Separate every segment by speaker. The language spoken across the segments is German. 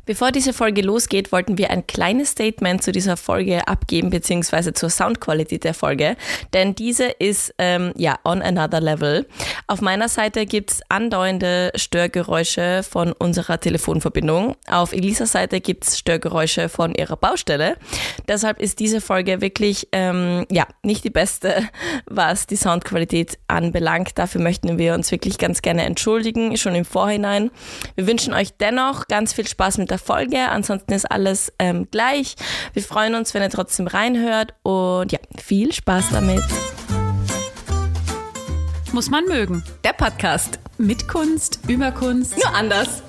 Speaker 1: Bevor diese Folge losgeht, wollten wir ein kleines Statement zu dieser Folge abgeben, beziehungsweise zur Soundqualität der Folge, denn diese ist on another level. Auf meiner Seite gibt's andauernde Störgeräusche von unserer Telefonverbindung. Auf Elisas Seite gibt's Störgeräusche von ihrer Baustelle. Deshalb ist diese Folge wirklich nicht die beste, was die Soundqualität anbelangt. Dafür möchten wir uns wirklich ganz gerne entschuldigen, schon im Vorhinein. Wir wünschen euch dennoch ganz viel Spaß mit der Folge. Ansonsten ist alles gleich. Wir freuen uns, wenn ihr trotzdem reinhört und ja, viel Spaß damit.
Speaker 2: Muss man mögen.
Speaker 1: Der Podcast.
Speaker 2: Mit Kunst, über Kunst.
Speaker 1: Nur anders.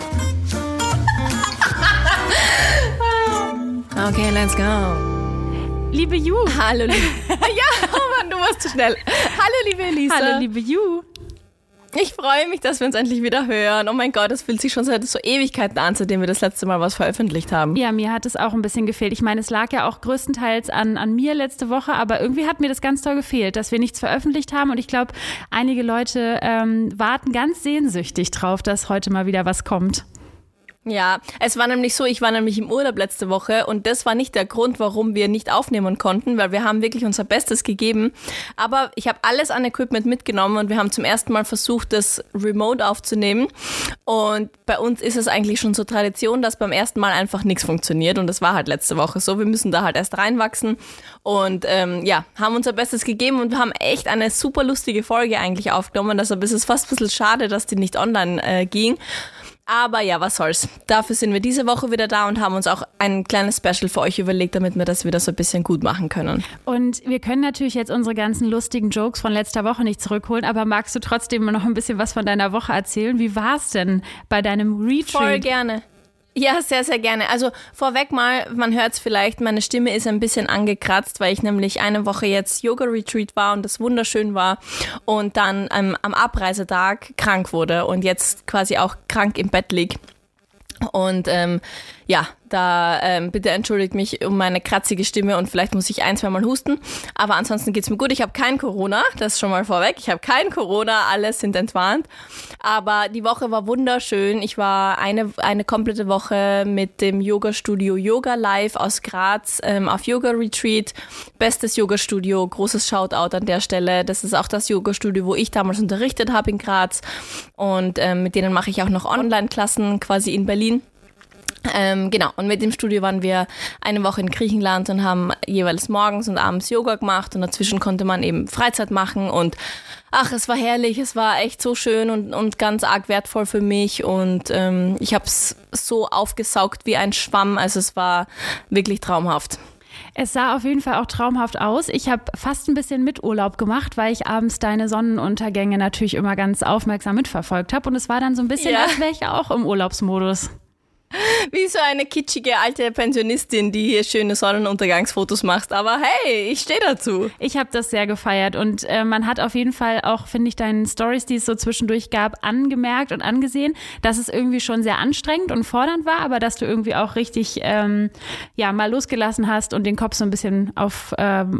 Speaker 1: Okay, let's go.
Speaker 2: Liebe Ju.
Speaker 1: Hallo, liebe... Ja, oh Mann, du warst zu schnell. Hallo, liebe Elisa.
Speaker 2: Hallo, liebe Ju.
Speaker 1: Ich freue mich, dass wir uns endlich wieder hören. Oh mein Gott, das fühlt sich schon seit so Ewigkeiten an, seitdem wir das letzte Mal was veröffentlicht haben.
Speaker 2: Ja, mir hat es auch ein bisschen gefehlt. Ich meine, es lag ja auch größtenteils an mir letzte Woche, aber irgendwie hat mir das ganz toll gefehlt, dass wir nichts veröffentlicht haben. Und ich glaube, einige Leute warten ganz sehnsüchtig drauf, dass heute mal wieder was kommt.
Speaker 1: Ja, es war nämlich so, ich war nämlich im Urlaub letzte Woche und das war nicht der Grund, warum wir nicht aufnehmen konnten, weil wir haben wirklich unser Bestes gegeben. Aber ich habe alles an Equipment mitgenommen und wir haben zum ersten Mal versucht, das remote aufzunehmen. Und bei uns ist es eigentlich schon so Tradition, dass beim ersten Mal einfach nichts funktioniert und das war halt letzte Woche so. Wir müssen da halt erst reinwachsen und haben unser Bestes gegeben und wir haben echt eine super lustige Folge eigentlich aufgenommen. Deshalb ist es fast ein bisschen schade, dass die nicht online ging. Aber ja, was soll's. Dafür sind wir diese Woche wieder da und haben uns auch ein kleines Special für euch überlegt, damit wir das wieder so ein bisschen gut machen können.
Speaker 2: Und wir können natürlich jetzt unsere ganzen lustigen Jokes von letzter Woche nicht zurückholen, aber magst du trotzdem noch ein bisschen was von deiner Woche erzählen? Wie war's denn bei deinem Retreat?
Speaker 1: Voll gerne. Ja, sehr, sehr gerne. Also vorweg mal, man hört es vielleicht, meine Stimme ist ein bisschen angekratzt, weil ich nämlich eine Woche jetzt Yoga-Retreat war und das wunderschön war und dann am Abreisetag krank wurde und jetzt quasi auch krank im Bett lieg. Und bitte entschuldigt mich um meine kratzige Stimme und vielleicht muss ich 1-2 Mal husten. Aber ansonsten geht's mir gut. Ich habe kein Corona, das schon mal vorweg. Ich habe kein Corona, alles sind entwarnt. Aber die Woche war wunderschön. Ich war eine komplette Woche mit dem Yoga-Studio Yoga Live aus Graz auf Yoga-Retreat. Bestes Yoga-Studio, großes Shoutout an der Stelle. Das ist auch das Yoga-Studio, wo ich damals unterrichtet habe in Graz. Und mit denen mache ich auch noch Online-Klassen quasi in Berlin. Und mit dem Studio waren wir eine Woche in Griechenland und haben jeweils morgens und abends Yoga gemacht und dazwischen konnte man eben Freizeit machen und es war herrlich, es war echt so schön und ganz arg wertvoll für mich und ich habe es so aufgesaugt wie ein Schwamm, also es war wirklich traumhaft.
Speaker 2: Es sah auf jeden Fall auch traumhaft aus. Ich habe fast ein bisschen Miturlaub gemacht, weil ich abends deine Sonnenuntergänge natürlich immer ganz aufmerksam mitverfolgt habe und es war dann so ein bisschen, als wäre ich auch im Urlaubsmodus.
Speaker 1: Wie so eine kitschige alte Pensionistin, die hier schöne Sonnenuntergangsfotos macht. Aber hey, ich stehe dazu.
Speaker 2: Ich habe das sehr gefeiert und man hat auf jeden Fall auch, finde ich, deinen Stories, die es so zwischendurch gab, angemerkt und angesehen, dass es irgendwie schon sehr anstrengend und fordernd war, aber dass du irgendwie auch richtig mal losgelassen hast und den Kopf so ein bisschen auf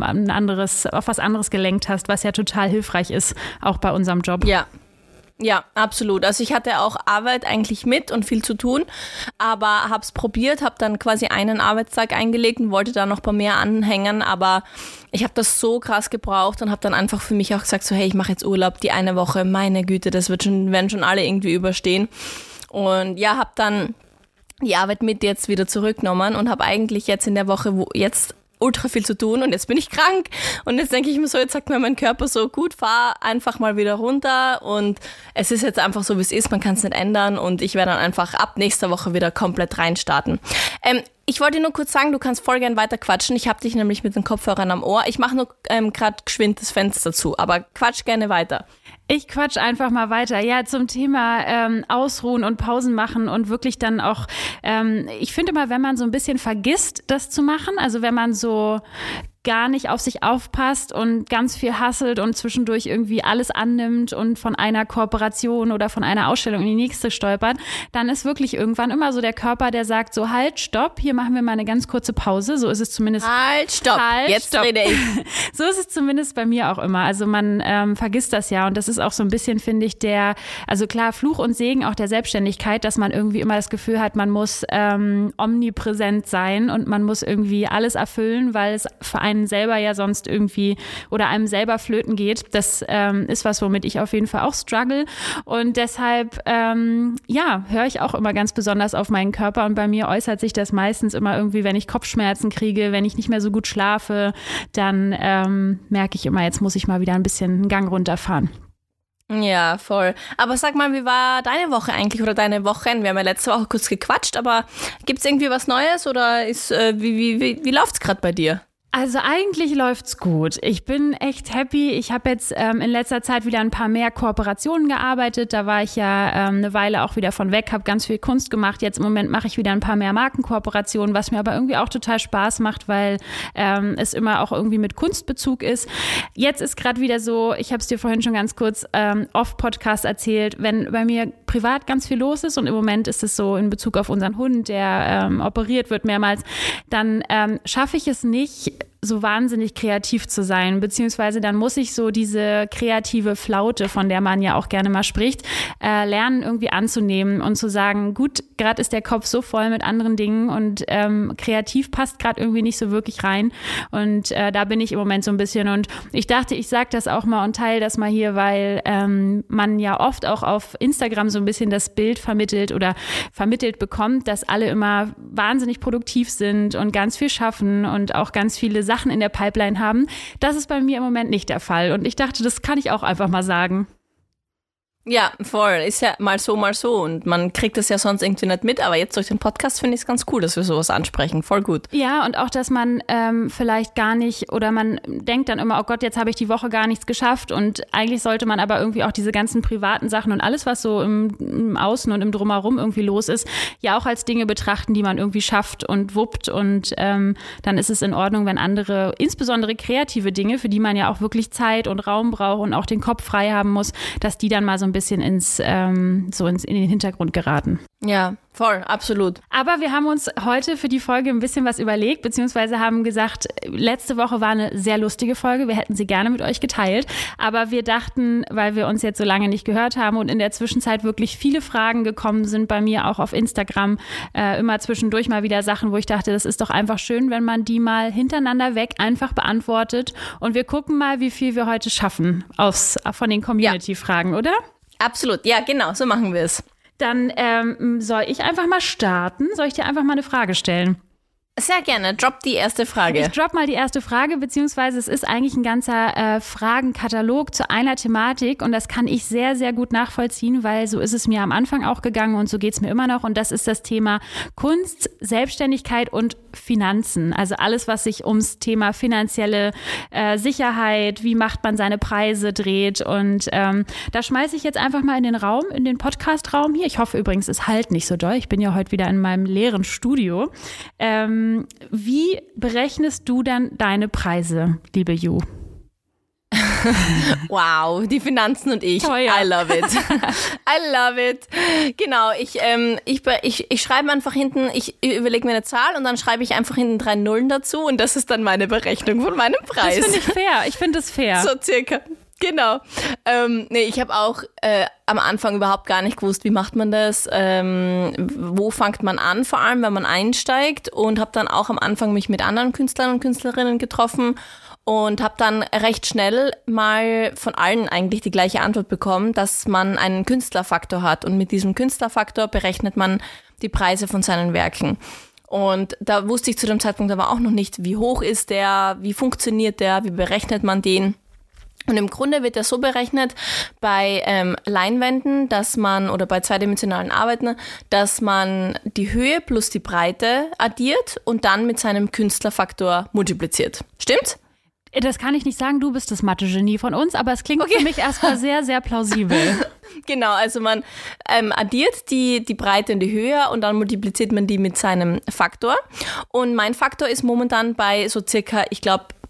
Speaker 2: was anderes gelenkt hast, was ja total hilfreich ist, auch bei unserem Job.
Speaker 1: Ja, absolut. Also ich hatte auch Arbeit eigentlich mit und viel zu tun, aber habe es probiert, habe dann quasi einen Arbeitstag eingelegt und wollte da noch ein paar mehr anhängen, aber ich habe das so krass gebraucht und habe dann einfach für mich auch gesagt, so hey, ich mache jetzt Urlaub, die eine Woche, meine Güte, werden schon alle irgendwie überstehen. Und ja, habe dann die Arbeit mit jetzt wieder zurückgenommen und habe eigentlich jetzt in der Woche, wo jetzt ultra viel zu tun und jetzt bin ich krank und jetzt denke ich mir so, jetzt sagt mir mein Körper so, gut, fahr einfach mal wieder runter und es ist jetzt einfach so, wie es ist, man kann es nicht ändern und ich werde dann einfach ab nächster Woche wieder komplett reinstarten. Ich wollte nur kurz sagen, du kannst voll gern weiter quatschen, ich habe dich nämlich mit den Kopfhörern am Ohr, ich mache nur gerade geschwind das Fenster zu, aber quatsch gerne weiter.
Speaker 2: Ich quatsch einfach mal weiter. Ja, zum Thema Ausruhen und Pausen machen und wirklich dann auch, ich finde immer, wenn man so ein bisschen vergisst, das zu machen, also wenn man so gar nicht auf sich aufpasst und ganz viel hustelt und zwischendurch irgendwie alles annimmt und von einer Kooperation oder von einer Ausstellung in die nächste stolpert, dann ist wirklich irgendwann immer so der Körper, der sagt so, halt, stopp, hier machen wir mal eine ganz kurze Pause. So ist es zumindest.
Speaker 1: Halt, stopp, jetzt rede ich.
Speaker 2: So ist es zumindest bei mir auch immer. Also man vergisst das ja und das ist auch so ein bisschen, finde ich, also klar, Fluch und Segen auch der Selbstständigkeit, dass man irgendwie immer das Gefühl hat, man muss omnipräsent sein und man muss irgendwie alles erfüllen, weil es für einen selber ja sonst irgendwie oder einem selber flöten geht. Das ist was, womit ich auf jeden Fall auch struggle und deshalb, höre ich auch immer ganz besonders auf meinen Körper und bei mir äußert sich das meistens immer irgendwie, wenn ich Kopfschmerzen kriege, wenn ich nicht mehr so gut schlafe, dann merke ich immer, jetzt muss ich mal wieder ein bisschen einen Gang runterfahren.
Speaker 1: Ja, voll. Aber sag mal, wie war deine Woche eigentlich oder deine Wochen? Wir haben ja letzte Woche kurz gequatscht, aber gibt's irgendwie was Neues oder wie läuft's gerade bei dir?
Speaker 2: Also eigentlich läuft's gut. Ich bin echt happy. Ich habe jetzt in letzter Zeit wieder ein paar mehr Kooperationen gearbeitet. Da war ich ja eine Weile auch wieder von weg, habe ganz viel Kunst gemacht. Jetzt im Moment mache ich wieder ein paar mehr Markenkooperationen, was mir aber irgendwie auch total Spaß macht, weil es immer auch irgendwie mit Kunstbezug ist. Jetzt ist gerade wieder so, ich habe es dir vorhin schon ganz kurz off-Podcast erzählt, wenn bei mir privat ganz viel los ist und im Moment ist es so in Bezug auf unseren Hund, der operiert wird mehrmals, dann schaffe ich es nicht, so wahnsinnig kreativ zu sein, beziehungsweise dann muss ich so diese kreative Flaute, von der man ja auch gerne mal spricht, lernen irgendwie anzunehmen und zu sagen, gut, gerade ist der Kopf so voll mit anderen Dingen und kreativ passt gerade irgendwie nicht so wirklich rein und da bin ich im Moment so ein bisschen und ich dachte, ich sage das auch mal und teile das mal hier, weil man ja oft auch auf Instagram so ein bisschen das Bild vermittelt oder vermittelt bekommt, dass alle immer wahnsinnig produktiv sind und ganz viel schaffen und auch ganz viele Sachen in der Pipeline haben. Das ist bei mir im Moment nicht der Fall. Und ich dachte, das kann ich auch einfach mal sagen.
Speaker 1: Ja, voll. Ist ja mal so und man kriegt das ja sonst irgendwie nicht mit, aber jetzt durch den Podcast finde ich es ganz cool, dass wir sowas ansprechen. Voll gut.
Speaker 2: Ja, und auch, dass man vielleicht gar nicht oder man denkt dann immer, oh Gott, jetzt habe ich die Woche gar nichts geschafft und eigentlich sollte man aber irgendwie auch diese ganzen privaten Sachen und alles, was so im Außen und im Drumherum irgendwie los ist, ja auch als Dinge betrachten, die man irgendwie schafft und wuppt und dann ist es in Ordnung, wenn andere, insbesondere kreative Dinge, für die man ja auch wirklich Zeit und Raum braucht und auch den Kopf frei haben muss, dass die dann mal so ein bisschen in den Hintergrund geraten.
Speaker 1: Ja, voll, absolut.
Speaker 2: Aber wir haben uns heute für die Folge ein bisschen was überlegt, beziehungsweise haben gesagt, letzte Woche war eine sehr lustige Folge, wir hätten sie gerne mit euch geteilt, aber wir dachten, weil wir uns jetzt so lange nicht gehört haben und in der Zwischenzeit wirklich viele Fragen gekommen sind, bei mir auch auf Instagram, immer zwischendurch mal wieder Sachen, wo ich dachte, das ist doch einfach schön, wenn man die mal hintereinander weg einfach beantwortet und wir gucken mal, wie viel wir heute schaffen von den Community-Fragen, oder?
Speaker 1: Absolut, ja genau, so machen wir es.
Speaker 2: Dann soll ich einfach mal starten? Soll ich dir einfach mal eine Frage stellen?
Speaker 1: Sehr gerne, drop die erste Frage.
Speaker 2: Ich drop mal die erste Frage, beziehungsweise es ist eigentlich ein ganzer Fragenkatalog zu einer Thematik und das kann ich sehr, sehr gut nachvollziehen, weil so ist es mir am Anfang auch gegangen und so geht es mir immer noch und das ist das Thema Kunst, Selbstständigkeit und Finanzen. Also alles, was sich ums Thema finanzielle Sicherheit, wie macht man seine Preise dreht und da schmeiße ich jetzt einfach mal in den Podcast-Raum hier. Ich hoffe übrigens, es halt nicht so doll. Ich bin ja heute wieder in meinem leeren Studio. Wie berechnest du dann deine Preise, liebe Ju?
Speaker 1: Wow, die Finanzen und ich.
Speaker 2: Teuer.
Speaker 1: I love it. I love it. Genau, ich schreibe einfach hinten, ich überlege mir eine Zahl und dann schreibe ich einfach hinten 3 Nullen dazu und das ist dann meine Berechnung von meinem Preis.
Speaker 2: Das finde ich fair. Ich finde das fair.
Speaker 1: So circa. Genau. Ich habe auch am Anfang überhaupt gar nicht gewusst, wie macht man das, wo fängt man an, vor allem wenn man einsteigt und habe dann auch am Anfang mich mit anderen Künstlern und Künstlerinnen getroffen und habe dann recht schnell mal von allen eigentlich die gleiche Antwort bekommen, dass man einen Künstlerfaktor hat und mit diesem Künstlerfaktor berechnet man die Preise von seinen Werken. Und da wusste ich zu dem Zeitpunkt aber auch noch nicht, wie hoch ist der, wie funktioniert der, wie berechnet man den. Und im Grunde wird das so berechnet bei Leinwänden, dass man, oder bei zweidimensionalen Arbeiten, dass man die Höhe plus die Breite addiert und dann mit seinem Künstlerfaktor multipliziert. Stimmt?
Speaker 2: Das kann ich nicht sagen, du bist das Mathe-Genie von uns, aber es klingt für mich erstmal sehr, sehr plausibel.
Speaker 1: Genau, also man addiert die Breite und die Höhe und dann multipliziert man die mit seinem Faktor. Und mein Faktor ist momentan bei so circa, ich glaube,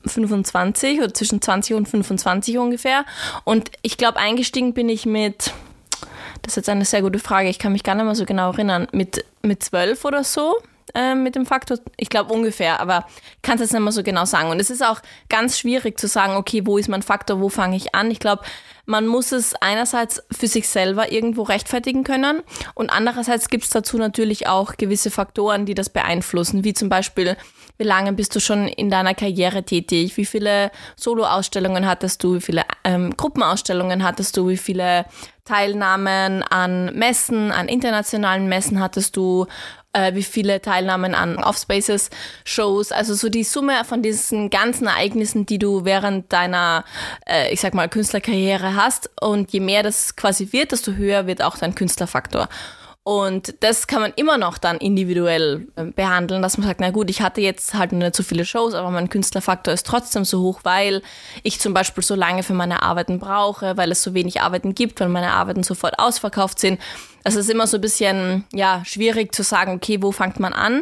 Speaker 1: 25 oder zwischen 20 und 25 ungefähr. Und ich glaube, eingestiegen bin ich das ist jetzt eine sehr gute Frage, ich kann mich gar nicht mehr so genau erinnern, mit 12 oder so. Mit dem Faktor, ich glaube ungefähr, aber ich kann es jetzt nicht mehr so genau sagen. Und es ist auch ganz schwierig zu sagen, okay, wo ist mein Faktor, wo fange ich an? Ich glaube, man muss es einerseits für sich selber irgendwo rechtfertigen können und andererseits gibt es dazu natürlich auch gewisse Faktoren, die das beeinflussen, wie zum Beispiel, wie lange bist du schon in deiner Karriere tätig, wie viele Solo-Ausstellungen hattest du, wie viele Gruppenausstellungen hattest du, wie viele Teilnahmen an Messen, an internationalen Messen hattest du, wie viele Teilnahmen an Off-Spaces-Shows, also so die Summe von diesen ganzen Ereignissen, die du während deiner, ich sag mal, Künstlerkarriere hast. Und je mehr das quasi wird, desto höher wird auch dein Künstlerfaktor. Und das kann man immer noch dann individuell behandeln, dass man sagt, na gut, ich hatte jetzt halt nicht so viele Shows, aber mein Künstlerfaktor ist trotzdem so hoch, weil ich zum Beispiel so lange für meine Arbeiten brauche, weil es so wenig Arbeiten gibt, weil meine Arbeiten sofort ausverkauft sind. Also es ist immer so ein bisschen schwierig zu sagen, okay, wo fängt man an?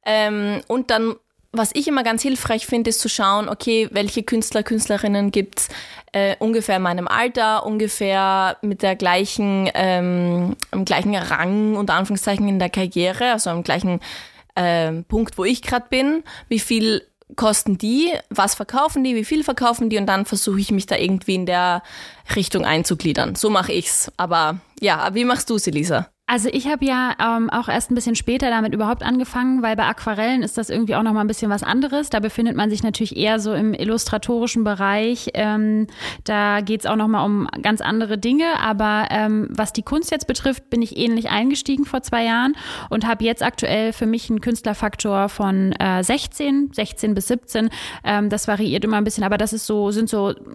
Speaker 1: Und dann, was ich immer ganz hilfreich finde, ist zu schauen, okay, welche Künstler, Künstlerinnen gibt's ungefähr in meinem Alter, ungefähr mit der gleichen, im gleichen Rang, unter Anführungszeichen, in der Karriere, also am gleichen Punkt, wo ich gerade bin. Wie viel kosten die? Was verkaufen die? Wie viel verkaufen die? Und dann versuche ich mich da irgendwie in der Richtung einzugliedern. So mache ich's. Aber ja, wie machst du's, Elisa?
Speaker 2: Also ich habe ja auch erst ein bisschen später damit überhaupt angefangen, weil bei Aquarellen ist das irgendwie auch noch mal ein bisschen was anderes. Da befindet man sich natürlich eher so im illustratorischen Bereich. Da geht's auch noch mal um ganz andere Dinge. Aber was die Kunst jetzt betrifft, bin ich ähnlich eingestiegen vor 2 Jahren und habe jetzt aktuell für mich einen Künstlerfaktor von 16 bis 17. Das variiert immer ein bisschen, aber das ist ist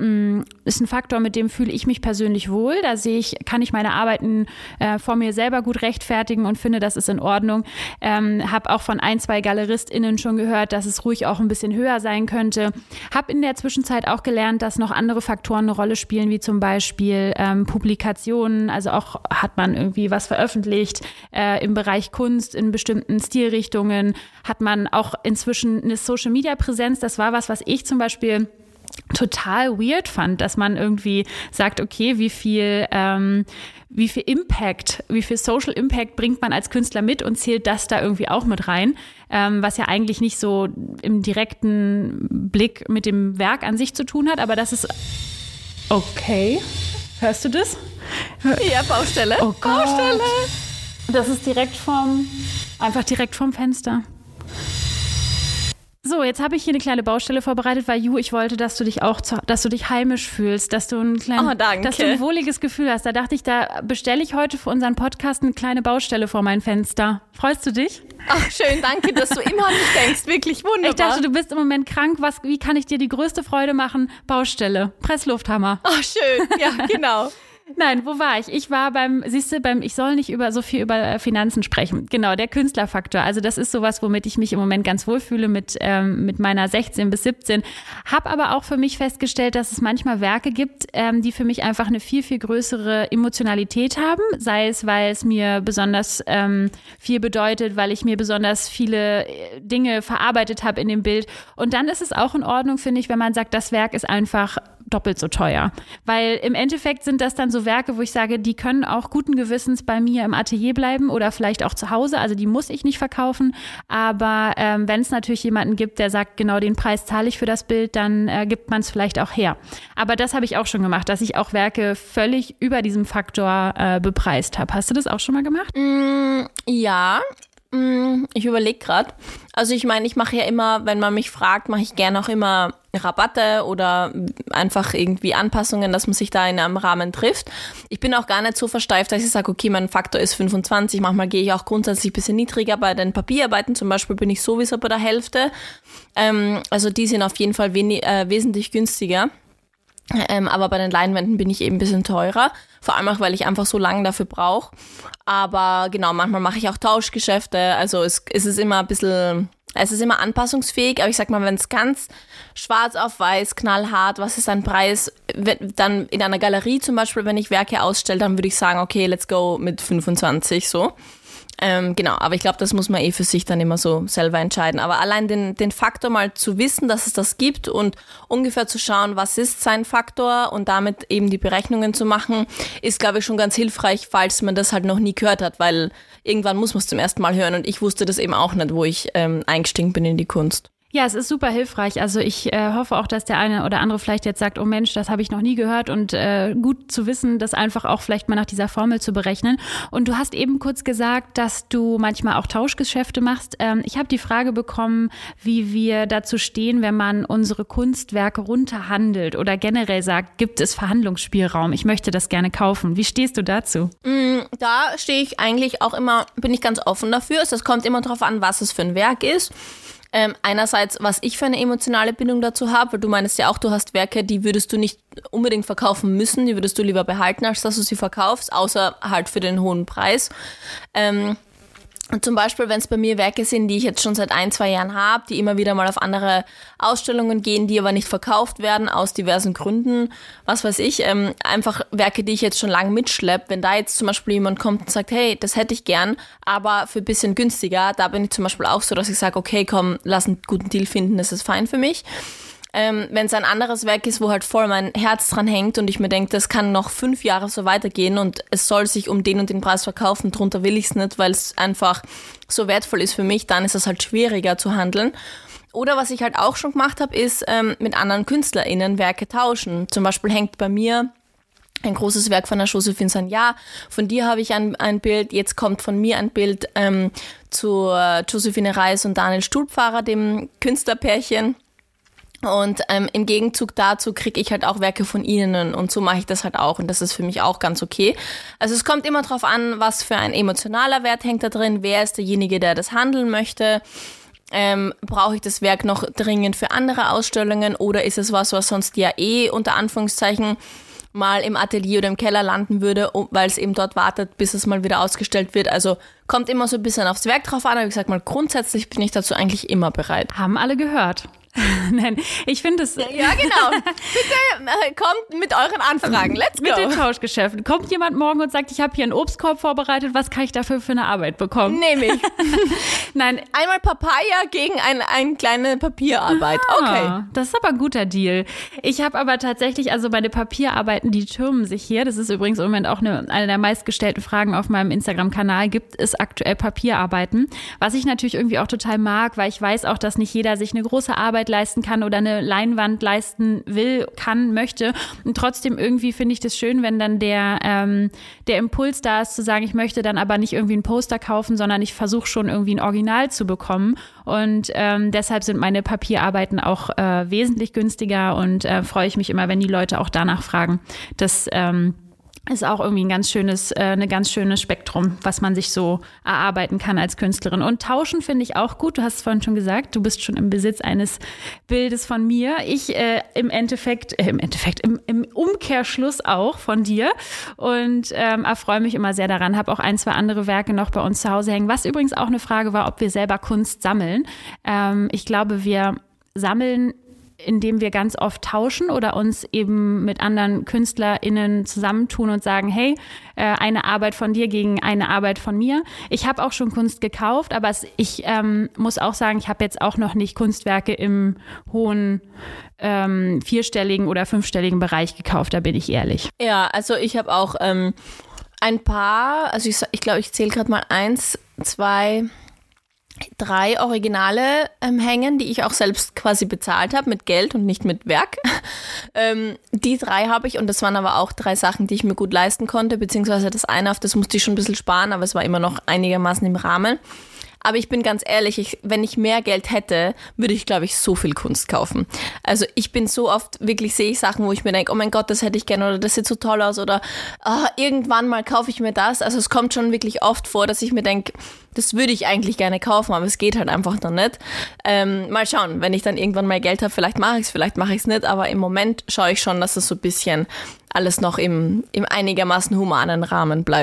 Speaker 2: ein Faktor, mit dem fühle ich mich persönlich wohl. Da kann ich meine Arbeiten vor mir selber gut rechtfertigen und finde, das ist in Ordnung. Habe auch von 1, 2 GaleristInnen schon gehört, dass es ruhig auch ein bisschen höher sein könnte. Habe in der Zwischenzeit auch gelernt, dass noch andere Faktoren eine Rolle spielen, wie zum Beispiel Publikationen. Also auch hat man irgendwie was veröffentlicht im Bereich Kunst, in bestimmten Stilrichtungen. Hat man auch inzwischen eine Social-Media-Präsenz. Das war was ich zum Beispiel total weird fand, dass man irgendwie sagt, okay, wie viel Impact, wie viel Social Impact bringt man als Künstler mit und zählt das da irgendwie auch mit rein, was ja eigentlich nicht so im direkten Blick mit dem Werk an sich zu tun hat, aber das ist okay. Hörst du das?
Speaker 1: Ja, Baustelle.
Speaker 2: Oh Gott. Baustelle. Das ist direkt vom Fenster. So, jetzt habe ich hier eine kleine Baustelle vorbereitet, weil ich wollte, dass du dich heimisch fühlst, dass du dass du ein wohliges Gefühl hast. Da dachte ich, da bestelle ich heute für unseren Podcast eine kleine Baustelle vor mein Fenster. Freust du dich?
Speaker 1: Ach, schön, danke, dass du immer an mich denkst. Wirklich wunderbar.
Speaker 2: Ich dachte, du bist im Moment krank. Wie kann ich dir die größte Freude machen? Baustelle. Presslufthammer.
Speaker 1: Ach, schön. Ja, genau.
Speaker 2: Nein, wo war ich? Ich war ich soll nicht so viel über Finanzen sprechen. Genau, der Künstlerfaktor. Also das ist sowas, womit ich mich im Moment ganz wohlfühle mit meiner 16 bis 17. Hab aber auch für mich festgestellt, dass es manchmal Werke gibt, die für mich einfach eine viel, viel größere Emotionalität haben. Sei es, weil es mir besonders viel bedeutet, weil ich mir besonders viele Dinge verarbeitet habe in dem Bild. Und dann ist es auch in Ordnung, finde ich, wenn man sagt, das Werk ist einfach doppelt so teuer. Weil im Endeffekt sind das dann so Werke, wo ich sage, die können auch guten Gewissens bei mir im Atelier bleiben oder vielleicht auch zu Hause. Also die muss ich nicht verkaufen. Aber wenn es natürlich jemanden gibt, der sagt, genau den Preis zahle ich für das Bild, dann gibt man es vielleicht auch her. Aber das habe ich auch schon gemacht, dass ich auch Werke völlig über diesem Faktor bepreist habe. Hast du das auch schon mal gemacht?
Speaker 1: Ja. Ich überlege gerade. Also ich meine, ich mache ja immer, wenn man mich fragt, mache ich gerne auch immer Rabatte oder einfach irgendwie Anpassungen, dass man sich da in einem Rahmen trifft. Ich bin auch gar nicht so versteift, dass ich sage, okay, mein Faktor ist 25. Manchmal gehe ich auch grundsätzlich ein bisschen niedriger. Bei den Papierarbeiten zum Beispiel bin ich sowieso bei der Hälfte. Also die sind auf jeden Fall wesentlich günstiger. Aber bei den Leinwänden bin ich eben ein bisschen teurer. Vor allem auch, weil ich einfach so lange dafür brauche. Aber genau, manchmal mache ich auch Tauschgeschäfte. Also es ist immer anpassungsfähig. Aber ich sag mal, wenn es ganz schwarz auf weiß, knallhart, was ist ein Preis? Dann in einer Galerie zum Beispiel, wenn ich Werke ausstelle, dann würde ich sagen, okay, let's go mit 25 so. Genau, aber ich glaube, das muss man für sich dann immer so selber entscheiden. Aber allein den Faktor mal zu wissen, dass es das gibt und ungefähr zu schauen, was ist sein Faktor und damit eben die Berechnungen zu machen, ist, glaube ich, schon ganz hilfreich, falls man das halt noch nie gehört hat, weil irgendwann muss man es zum ersten Mal hören und ich wusste das eben auch nicht, wo ich eingestiegen bin in die Kunst.
Speaker 2: Ja, es ist super hilfreich. Also ich hoffe auch, dass der eine oder andere vielleicht jetzt sagt, oh Mensch, das habe ich noch nie gehört und gut zu wissen, das einfach auch vielleicht mal nach dieser Formel zu berechnen. Und du hast eben kurz gesagt, dass du manchmal auch Tauschgeschäfte machst. Ich habe die Frage bekommen, wie wir dazu stehen, wenn man unsere Kunstwerke runterhandelt oder generell sagt, gibt es Verhandlungsspielraum? Ich möchte das gerne kaufen. Wie stehst du dazu?
Speaker 1: Da stehe ich eigentlich auch immer, bin ich ganz offen dafür. Es kommt immer darauf an, was es für ein Werk ist. Einerseits, was ich für eine emotionale Bindung dazu habe, weil du meinst ja auch, du hast Werke, die würdest du nicht unbedingt verkaufen müssen, die würdest du lieber behalten, als dass du sie verkaufst, außer halt für den hohen Preis. Und zum Beispiel, wenn es bei mir Werke sind, die ich jetzt schon seit 1-2 Jahren habe, die immer wieder mal auf andere Ausstellungen gehen, die aber nicht verkauft werden, aus diversen Gründen, was weiß ich, einfach Werke, die ich jetzt schon lange mitschleppe. Wenn da jetzt zum Beispiel jemand kommt und sagt, hey, das hätte ich gern, aber für ein bisschen günstiger, da bin ich zum Beispiel auch so, dass ich sage, okay, komm, lass einen guten Deal finden, das ist fein für mich. Wenn es ein anderes Werk ist, wo halt voll mein Herz dran hängt und ich mir denke, das kann noch 5 Jahre so weitergehen und es soll sich um den und den Preis verkaufen, drunter will ich es nicht, weil es einfach so wertvoll ist für mich, dann ist es halt schwieriger zu handeln. Oder was ich halt auch schon gemacht habe, ist mit anderen KünstlerInnen Werke tauschen. Zum Beispiel hängt bei mir ein großes Werk von der Josephine Sanya. Von dir habe ich ein Bild, jetzt kommt von mir ein Bild zu Josephine Reis und Daniel Stulpfahrer, dem Künstlerpärchen. Und im Gegenzug dazu kriege ich halt auch Werke von ihnen und so mache ich das halt auch und das ist für mich auch ganz okay. Also es kommt immer drauf an, was für ein emotionaler Wert hängt da drin, wer ist derjenige, der das handeln möchte. Brauche ich das Werk noch dringend für andere Ausstellungen oder ist es was sonst ja unter Anführungszeichen mal im Atelier oder im Keller landen würde, weil es eben dort wartet, bis es mal wieder ausgestellt wird. Also kommt immer so ein bisschen aufs Werk drauf an, aber ich sag mal, grundsätzlich bin ich dazu eigentlich immer bereit.
Speaker 2: Haben alle gehört. Nein, ich finde es...
Speaker 1: Ja, genau. Bitte kommt mit euren Anfragen. Let's go.
Speaker 2: Mit den Tauschgeschäften. Kommt jemand morgen und sagt, ich habe hier einen Obstkorb vorbereitet, was kann ich dafür für eine Arbeit bekommen?
Speaker 1: Nehme ich.
Speaker 2: Nein.
Speaker 1: Einmal Papaya gegen eine kleine Papierarbeit. Okay.
Speaker 2: Das ist aber ein guter Deal. Ich habe aber tatsächlich, also meine Papierarbeiten, die türmen sich hier. Das ist übrigens im Moment auch eine der meistgestellten Fragen auf meinem Instagram-Kanal. Gibt es aktuell Papierarbeiten? Was ich natürlich irgendwie auch total mag, weil ich weiß auch, dass nicht jeder sich eine große Arbeit leisten kann oder eine Leinwand leisten will, kann, möchte. Und trotzdem irgendwie finde ich das schön, wenn dann der Impuls da ist, zu sagen, ich möchte dann aber nicht irgendwie ein Poster kaufen, sondern ich versuche schon irgendwie ein Original zu bekommen. Und deshalb sind meine Papierarbeiten auch wesentlich günstiger und freue ich mich immer, wenn die Leute auch danach fragen. Das ist auch irgendwie ein ganz schönes Spektrum, was man sich so erarbeiten kann als Künstlerin. Und tauschen finde ich auch gut. Du hast es vorhin schon gesagt, du bist schon im Besitz eines Bildes von mir. Ich im Umkehrschluss auch von dir und erfreue mich immer sehr daran. Habe auch 1-2 andere Werke noch bei uns zu Hause hängen. Was übrigens auch eine Frage war, ob wir selber Kunst sammeln. Ich glaube, wir sammeln, indem wir ganz oft tauschen oder uns eben mit anderen KünstlerInnen zusammentun und sagen, hey, eine Arbeit von dir gegen eine Arbeit von mir. Ich habe auch schon Kunst gekauft, aber ich muss auch sagen, ich habe jetzt auch noch nicht Kunstwerke im hohen 4-stelligen oder 5-stelligen Bereich gekauft, da bin ich ehrlich.
Speaker 1: Ja, also ich habe auch ein paar, also ich glaube, ich zähle gerade mal 1, 2, 3 Originale hängen, die ich auch selbst quasi bezahlt habe mit Geld und nicht mit Werk. Die 3 habe ich und das waren aber auch 3 Sachen, die ich mir gut leisten konnte, beziehungsweise das eine, auf das musste ich schon ein bisschen sparen, aber es war immer noch einigermaßen im Rahmen. Aber ich bin ganz ehrlich, wenn ich mehr Geld hätte, würde ich, glaube ich, so viel Kunst kaufen. Also ich bin so oft, wirklich sehe ich Sachen, wo ich mir denke, oh mein Gott, das hätte ich gerne oder das sieht so toll aus oder irgendwann mal kaufe ich mir das. Also es kommt schon wirklich oft vor, dass ich mir denke, das würde ich eigentlich gerne kaufen, aber es geht halt einfach noch nicht. Mal schauen, wenn ich dann irgendwann mal Geld habe, vielleicht mache ich es, vielleicht mache ich es nicht, aber im Moment schaue ich schon, dass es so ein bisschen alles noch im einigermaßen humanen Rahmen bleibt.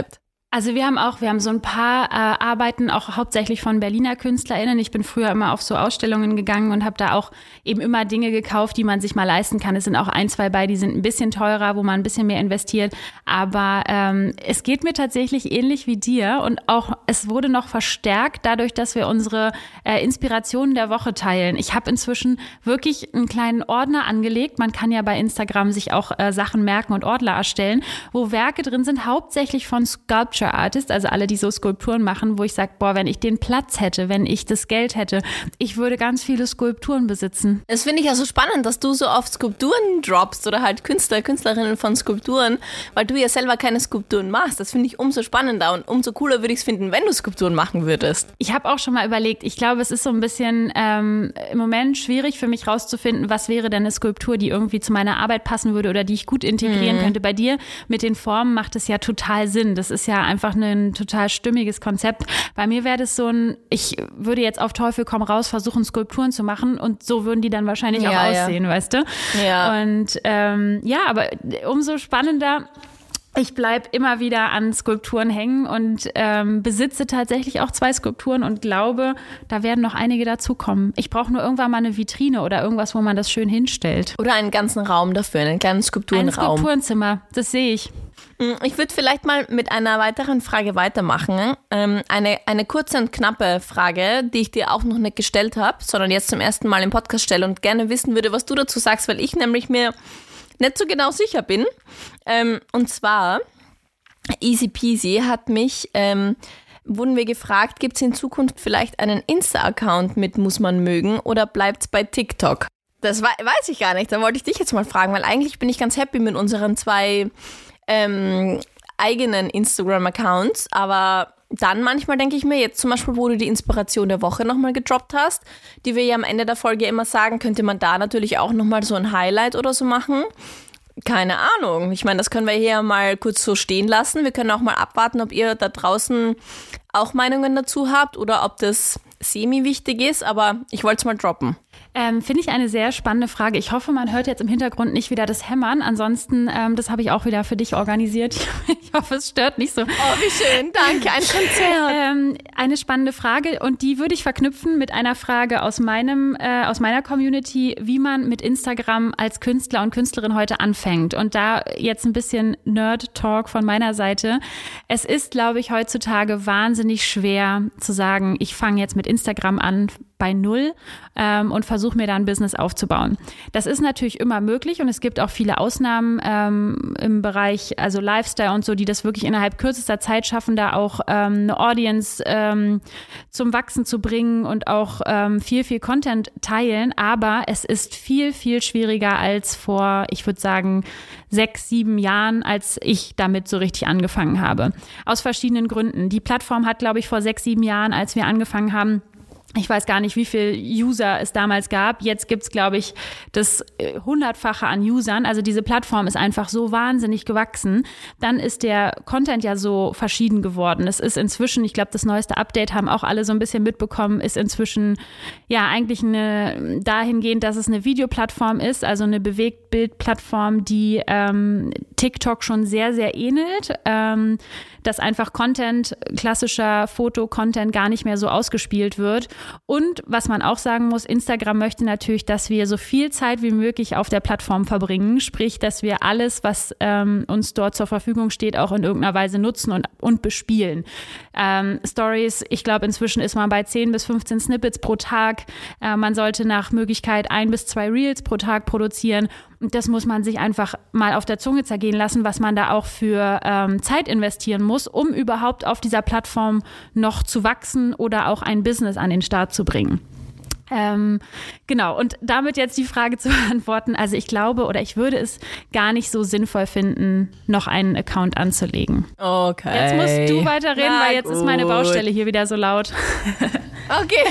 Speaker 2: Also wir haben so ein paar Arbeiten, auch hauptsächlich von Berliner KünstlerInnen. Ich bin früher immer auf so Ausstellungen gegangen und habe da auch eben immer Dinge gekauft, die man sich mal leisten kann. Es sind auch 1, 2 bei, die sind ein bisschen teurer, wo man ein bisschen mehr investiert. Aber es geht mir tatsächlich ähnlich wie dir und auch es wurde noch verstärkt dadurch, dass wir unsere Inspirationen der Woche teilen. Ich habe inzwischen wirklich einen kleinen Ordner angelegt. Man kann ja bei Instagram sich auch Sachen merken und Ordner erstellen, wo Werke drin sind, hauptsächlich von Sculpture Artist, also alle, die so Skulpturen machen, wo ich sage, boah, wenn ich den Platz hätte, wenn ich das Geld hätte, ich würde ganz viele Skulpturen besitzen.
Speaker 1: Das finde ich ja so spannend, dass du so oft Skulpturen droppst oder halt Künstlerinnen von Skulpturen, weil du ja selber keine Skulpturen machst. Das finde ich umso spannender und umso cooler würde ich es finden, wenn du Skulpturen machen würdest.
Speaker 2: Ich habe auch schon mal überlegt, ich glaube, es ist so ein bisschen im Moment schwierig für mich rauszufinden, was wäre denn eine Skulptur, die irgendwie zu meiner Arbeit passen würde oder die ich gut integrieren könnte. Bei dir mit den Formen macht es ja total Sinn. Das ist ja einfach ein total stimmiges Konzept. Bei mir wäre das ich würde jetzt auf Teufel komm raus versuchen, Skulpturen zu machen und so würden die dann wahrscheinlich auch aussehen, weißt du?
Speaker 1: Ja.
Speaker 2: Und aber umso spannender. Ich bleibe immer wieder an Skulpturen hängen und besitze tatsächlich auch 2 Skulpturen und glaube, da werden noch einige dazukommen. Ich brauche nur irgendwann mal eine Vitrine oder irgendwas, wo man das schön hinstellt.
Speaker 1: Oder einen ganzen Raum dafür, einen kleinen Skulpturenraum.
Speaker 2: Ein Skulpturenzimmer, das sehe ich.
Speaker 1: Ich würde vielleicht mal mit einer weiteren Frage weitermachen. Eine kurze und knappe Frage, die ich dir auch noch nicht gestellt habe, sondern jetzt zum ersten Mal im Podcast stelle und gerne wissen würde, was du dazu sagst, weil ich nämlich mir nicht so genau sicher bin. Und zwar, Easy Peasy hat mich, wurden wir gefragt, gibt es in Zukunft vielleicht einen Insta-Account mit Muss man mögen oder bleibt es bei TikTok? Das weiß ich gar nicht, da wollte ich dich jetzt mal fragen, weil eigentlich bin ich ganz happy mit unseren 2 eigenen Instagram-Accounts, aber dann manchmal denke ich mir, jetzt zum Beispiel, wo du die Inspiration der Woche nochmal gedroppt hast, die wir ja am Ende der Folge immer sagen, könnte man da natürlich auch nochmal so ein Highlight oder so machen. Keine Ahnung. Ich meine, das können wir hier mal kurz so stehen lassen. Wir können auch mal abwarten, ob ihr da draußen auch Meinungen dazu habt oder ob das semi-wichtig ist, aber ich wollte es mal droppen.
Speaker 2: Finde ich eine sehr spannende Frage. Ich hoffe, man hört jetzt im Hintergrund nicht wieder das Hämmern. Ansonsten, das habe ich auch wieder für dich organisiert. Ich hoffe, es stört nicht so.
Speaker 1: Oh, wie schön. Danke, ein Konzert.
Speaker 2: Eine spannende Frage und die würde ich verknüpfen mit einer Frage aus meiner Community, wie man mit Instagram als Künstler und Künstlerin heute anfängt. Und da jetzt ein bisschen Nerd-Talk von meiner Seite. Es ist, glaube ich, heutzutage wahnsinnig schwer zu sagen, ich fange jetzt mit Instagram an bei 0 und versuche mir da ein Business aufzubauen. Das ist natürlich immer möglich und es gibt auch viele Ausnahmen im Bereich, also Lifestyle und so, die das wirklich innerhalb kürzester Zeit schaffen, da auch eine Audience zum Wachsen zu bringen und auch viel, viel Content teilen. Aber es ist viel, viel schwieriger als vor, ich würde sagen, 6, 7 Jahren, als ich damit so richtig angefangen habe. Aus verschiedenen Gründen. Die Plattform hat, glaube ich, vor 6, 7 Jahren, als wir angefangen haben, ich weiß gar nicht, wie viel User es damals gab. Jetzt gibt's, glaube ich, das 100-fache an Usern. Also diese Plattform ist einfach so wahnsinnig gewachsen. Dann ist der Content ja so verschieden geworden. Es ist inzwischen, ich glaube, das neueste Update haben auch alle so ein bisschen mitbekommen, ist inzwischen ja eigentlich dahingehend, dass es eine Videoplattform ist, also eine Bewegtbildplattform, die TikTok schon sehr, sehr ähnelt. Dass einfach Content, klassischer Foto-Content gar nicht mehr so ausgespielt wird. Und was man auch sagen muss, Instagram möchte natürlich, dass wir so viel Zeit wie möglich auf der Plattform verbringen. Sprich, dass wir alles, was uns dort zur Verfügung steht, auch in irgendeiner Weise nutzen und bespielen. Stories, ich glaube, inzwischen ist man bei 10 bis 15 Snippets pro Tag. Man sollte nach Möglichkeit 1 bis 2 Reels pro Tag produzieren. Und das muss man sich einfach mal auf der Zunge zergehen lassen, was man da auch für Zeit investieren muss, um überhaupt auf dieser Plattform noch zu wachsen oder auch ein Business an den Start zu bringen. Genau, und damit jetzt die Frage zu beantworten. Also ich glaube oder ich würde es gar nicht so sinnvoll finden, noch einen Account anzulegen.
Speaker 1: Okay.
Speaker 2: Jetzt musst du weiterreden, weil jetzt ist meine Baustelle hier wieder so laut.
Speaker 1: Okay.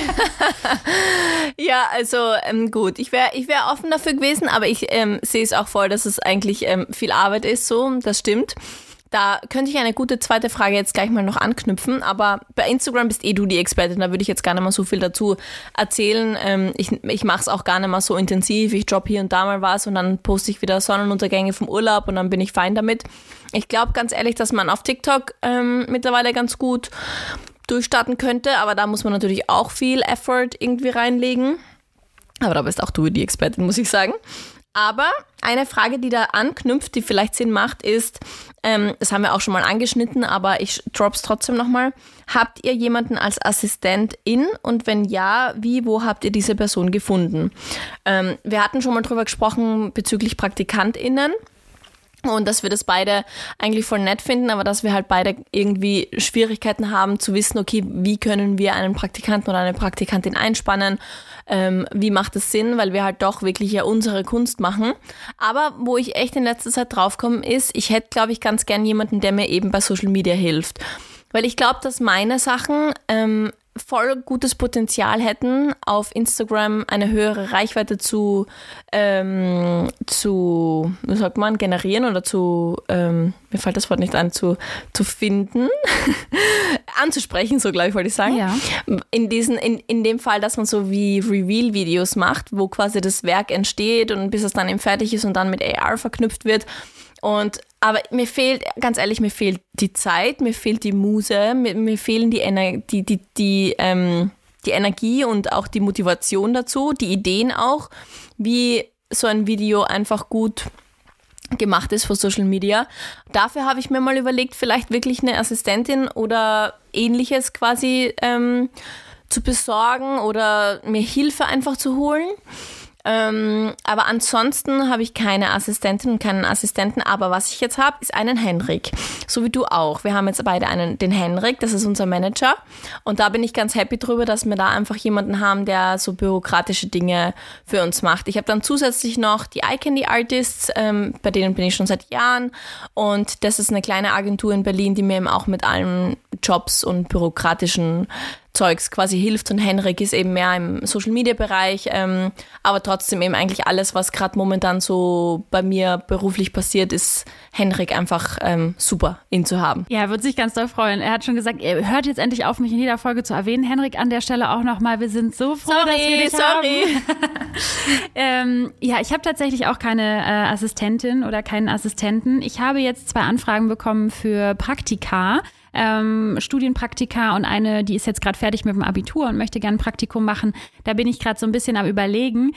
Speaker 1: Ja, also gut. Ich wär offen dafür gewesen, aber ich sehe es auch voll, dass es eigentlich viel Arbeit ist, so. Das stimmt. Da könnte ich eine gute zweite Frage jetzt gleich mal noch anknüpfen, aber bei Instagram bist du die Expertin, da würde ich jetzt gar nicht mal so viel dazu erzählen. Ich mache es auch gar nicht mal so intensiv, ich droppe hier und da mal was und dann poste ich wieder Sonnenuntergänge vom Urlaub und dann bin ich fein damit. Ich glaube ganz ehrlich, dass man auf TikTok mittlerweile ganz gut durchstarten könnte, aber da muss man natürlich auch viel Effort irgendwie reinlegen. Aber da bist auch du die Expertin, muss ich sagen. Aber eine Frage, die da anknüpft, die vielleicht Sinn macht, ist, das haben wir auch schon mal angeschnitten, aber ich drop's trotzdem nochmal. Habt ihr jemanden als Assistentin und wenn ja, wo habt ihr diese Person gefunden? Wir hatten schon mal drüber gesprochen bezüglich PraktikantInnen. Und dass wir das beide eigentlich voll nett finden, aber dass wir halt beide irgendwie Schwierigkeiten haben zu wissen, okay, wie können wir einen Praktikanten oder eine Praktikantin einspannen, wie macht es Sinn, weil wir halt doch wirklich ja unsere Kunst machen. Aber wo ich echt in letzter Zeit draufkomme ist, ich hätte, glaube ich, ganz gern jemanden, der mir eben bei Social Media hilft. Weil ich glaube, dass meine Sachen voll gutes Potenzial hätten, auf Instagram eine höhere Reichweite zu wie sagt man, generieren oder mir fällt das Wort nicht ein, zu finden, anzusprechen, so glaube ich, wollte ich sagen.
Speaker 2: Ja.
Speaker 1: In dem Fall, dass man so wie Reveal-Videos macht, wo quasi das Werk entsteht und bis es dann eben fertig ist und dann mit AR verknüpft wird. Aber mir fehlt, ganz ehrlich, mir fehlt die Zeit, mir fehlt die Muse, mir fehlen die Energie und auch die Motivation dazu, die Ideen auch, wie so ein Video einfach gut gemacht ist für Social Media. Dafür habe ich mir mal überlegt, vielleicht wirklich eine Assistentin oder ähnliches quasi zu besorgen oder mir Hilfe einfach zu holen. Aber ansonsten habe ich keine Assistentin und keinen Assistenten, aber was ich jetzt habe, ist einen Henrik, so wie du auch. Wir haben jetzt beide den Henrik, das ist unser Manager und da bin ich ganz happy drüber, dass wir da einfach jemanden haben, der so bürokratische Dinge für uns macht. Ich habe dann zusätzlich noch die Eye Candy Artists, bei denen bin ich schon seit Jahren und das ist eine kleine Agentur in Berlin, die mir eben auch mit allen Jobs und bürokratischen Zeugs quasi hilft und Henrik ist eben mehr im Social-Media-Bereich, aber trotzdem eben eigentlich alles, was gerade momentan so bei mir beruflich passiert, ist Henrik einfach super, ihn zu haben.
Speaker 2: Ja, er wird sich ganz doll freuen. Er hat schon gesagt, er hört jetzt endlich auf, mich in jeder Folge zu erwähnen. Henrik, an der Stelle auch nochmal, wir sind so froh, dass wir dich haben. Ja, ich habe tatsächlich auch keine Assistentin oder keinen Assistenten. Ich habe jetzt 2 Anfragen bekommen für Praktika. Studienpraktika und eine, die ist jetzt gerade fertig mit dem Abitur und möchte gerne ein Praktikum machen. Da bin ich gerade so ein bisschen am Überlegen.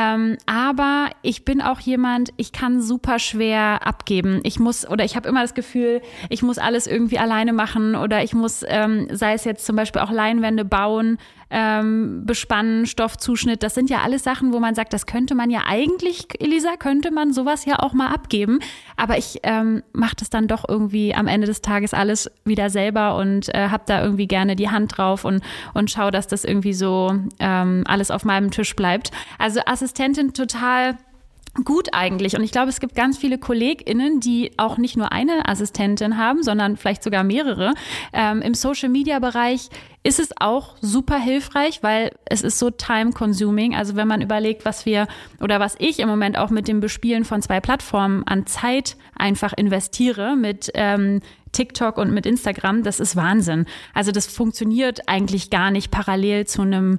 Speaker 2: Aber ich bin auch jemand, ich kann super schwer abgeben. Ich habe immer das Gefühl, ich muss alles irgendwie alleine machen oder ich muss, sei es jetzt zum Beispiel auch Leinwände bauen, bespannen, Stoffzuschnitt. Das sind ja alles Sachen, wo man sagt, das könnte man ja eigentlich, Elisa, könnte man sowas ja auch mal abgeben. Aber ich mache das dann doch irgendwie am Ende des Tages alles wieder selber und habe da irgendwie gerne die Hand drauf und schaue, dass das irgendwie so alles auf meinem Tisch bleibt. Also Assistentin total gut eigentlich. Und ich glaube, es gibt ganz viele KollegInnen, die auch nicht nur eine Assistentin haben, sondern vielleicht sogar mehrere. Im Social-Media-Bereich ist es auch super hilfreich, weil es ist so time-consuming. Also wenn man überlegt, was ich im Moment auch mit dem Bespielen von 2 Plattformen an Zeit einfach investiere mit TikTok und mit Instagram, das ist Wahnsinn. Also das funktioniert eigentlich gar nicht parallel zu einem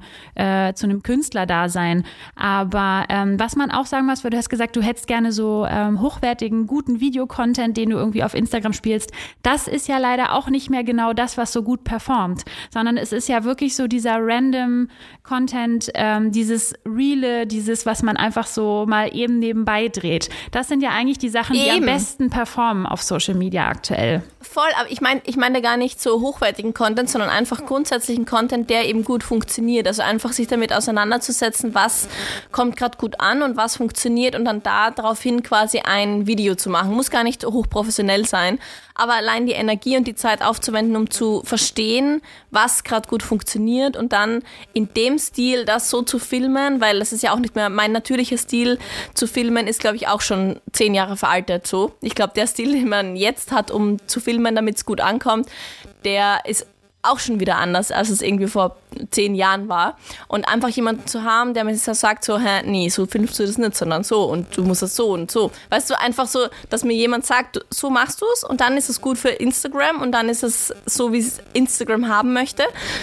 Speaker 2: Künstlerdasein. Aber was man auch sagen muss, weil du hast gesagt, du hättest gerne so hochwertigen, guten Videocontent, den du irgendwie auf Instagram spielst. Das ist ja leider auch nicht mehr genau das, was so gut performt, sondern es ist ja wirklich so dieser random Content, dieses Reale, dieses, was man einfach so mal eben nebenbei dreht. Das sind ja eigentlich die Sachen, die am besten performen auf Social Media aktuell.
Speaker 1: Voll, aber ich meine gar nicht so hochwertigen Content, sondern einfach grundsätzlichen Content, der eben gut funktioniert. Also einfach sich damit auseinanderzusetzen, was kommt gerade gut an und was funktioniert und dann daraufhin quasi ein Video zu machen. Muss gar nicht hochprofessionell sein, aber allein die Energie und die Zeit aufzuwenden, um zu verstehen, was gerade gut funktioniert und dann in dem Stil das so zu filmen, weil das ist ja auch nicht mehr mein natürlicher Stil zu filmen, ist glaube ich auch schon 10 Jahre veraltet so. Ich glaube, der Stil, den man jetzt hat, um zu filmen, damit es gut ankommt, der ist auch schon wieder anders, als es irgendwie vor 10 Jahren war. Und einfach jemanden zu haben, der mir sagt so, nee, so findest du das nicht, sondern so und du musst das so und so. Weißt du, einfach so, dass mir jemand sagt, so machst du es und dann ist es gut für Instagram und dann ist es so, wie es Instagram haben möchte.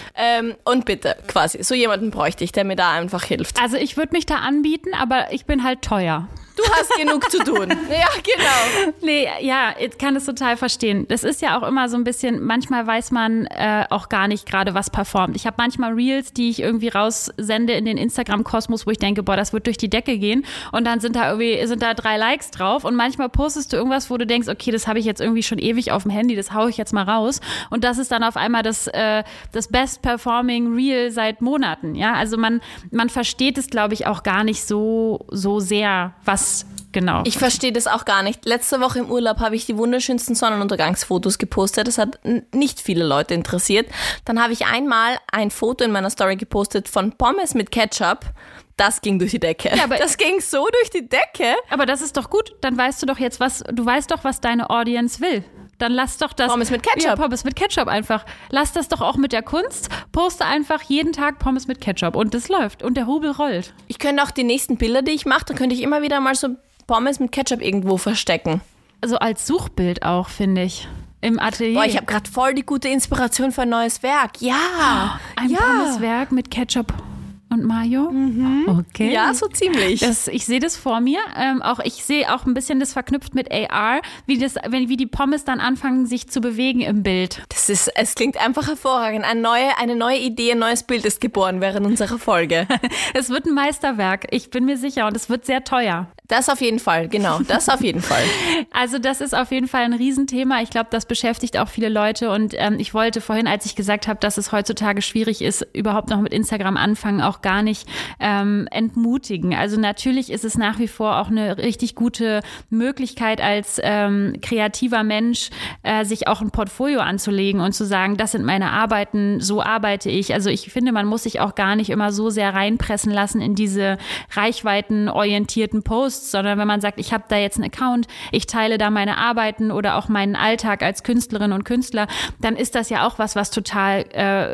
Speaker 1: Und bitte, quasi, so jemanden bräuchte ich, der mir da einfach hilft.
Speaker 2: Also ich würde mich da anbieten, aber ich bin halt teuer.
Speaker 1: Du hast genug zu tun. Ja, genau.
Speaker 2: Nee, ja, ich kann das total verstehen. Das ist ja auch immer so ein bisschen, manchmal weiß man auch gar nicht gerade, was performt. Ich habe manchmal Reels, die ich irgendwie raussende in den Instagram-Kosmos, wo ich denke, boah, das wird durch die Decke gehen. Und dann sind da 3 Likes drauf. Und manchmal postest du irgendwas, wo du denkst, okay, das habe ich jetzt irgendwie schon ewig auf dem Handy, das haue ich jetzt mal raus. Und das ist dann auf einmal das best-performing Reel seit Monaten. Ja, also man versteht es, glaube ich, auch gar nicht so sehr, was genau.
Speaker 1: Ich verstehe das auch gar nicht. Letzte Woche im Urlaub habe ich die wunderschönsten Sonnenuntergangsfotos gepostet. Das hat nicht viele Leute interessiert. Dann habe ich einmal ein Foto in meiner Story gepostet von Pommes mit Ketchup. Das ging durch die Decke. Ja, aber das ging so durch die Decke.
Speaker 2: Aber das ist doch gut. Dann weißt du doch jetzt, was deine Audience will. Dann lass doch das...
Speaker 1: Pommes mit Ketchup.
Speaker 2: Ja, Pommes mit Ketchup einfach. Lass das doch auch mit der Kunst. Poste einfach jeden Tag Pommes mit Ketchup und das läuft und der Rubel rollt.
Speaker 1: Ich könnte auch die nächsten Bilder, die ich mache, dann könnte ich immer wieder mal so Pommes mit Ketchup irgendwo verstecken.
Speaker 2: Also als Suchbild auch, finde ich. Im Atelier.
Speaker 1: Boah, ich habe gerade voll die gute Inspiration für ein neues Werk. Ja.
Speaker 2: Ein Pommeswerk mit Ketchup und Mayo?
Speaker 1: Mhm.
Speaker 2: Okay.
Speaker 1: Ja, so ziemlich.
Speaker 2: Ich sehe das vor mir. Ich sehe auch ein bisschen das verknüpft mit AR, wie die Pommes dann anfangen, sich zu bewegen im Bild.
Speaker 1: Es klingt einfach hervorragend. Eine neue Idee, ein neues Bild ist geboren während unserer Folge.
Speaker 2: Es wird ein Meisterwerk, ich bin mir sicher, und es wird sehr teuer.
Speaker 1: Das auf jeden Fall, genau, das auf jeden Fall.
Speaker 2: Also das ist auf jeden Fall ein Riesenthema. Ich glaube, das beschäftigt auch viele Leute und ich wollte vorhin, als ich gesagt habe, dass es heutzutage schwierig ist, überhaupt noch mit Instagram anfangen, auch gar nicht entmutigen. Also natürlich ist es nach wie vor auch eine richtig gute Möglichkeit als kreativer Mensch, sich auch ein Portfolio anzulegen und zu sagen, das sind meine Arbeiten, so arbeite ich. Also ich finde, man muss sich auch gar nicht immer so sehr reinpressen lassen in diese reichweitenorientierten Posts, sondern wenn man sagt, ich habe da jetzt einen Account, ich teile da meine Arbeiten oder auch meinen Alltag als Künstlerin und Künstler, dann ist das ja auch was total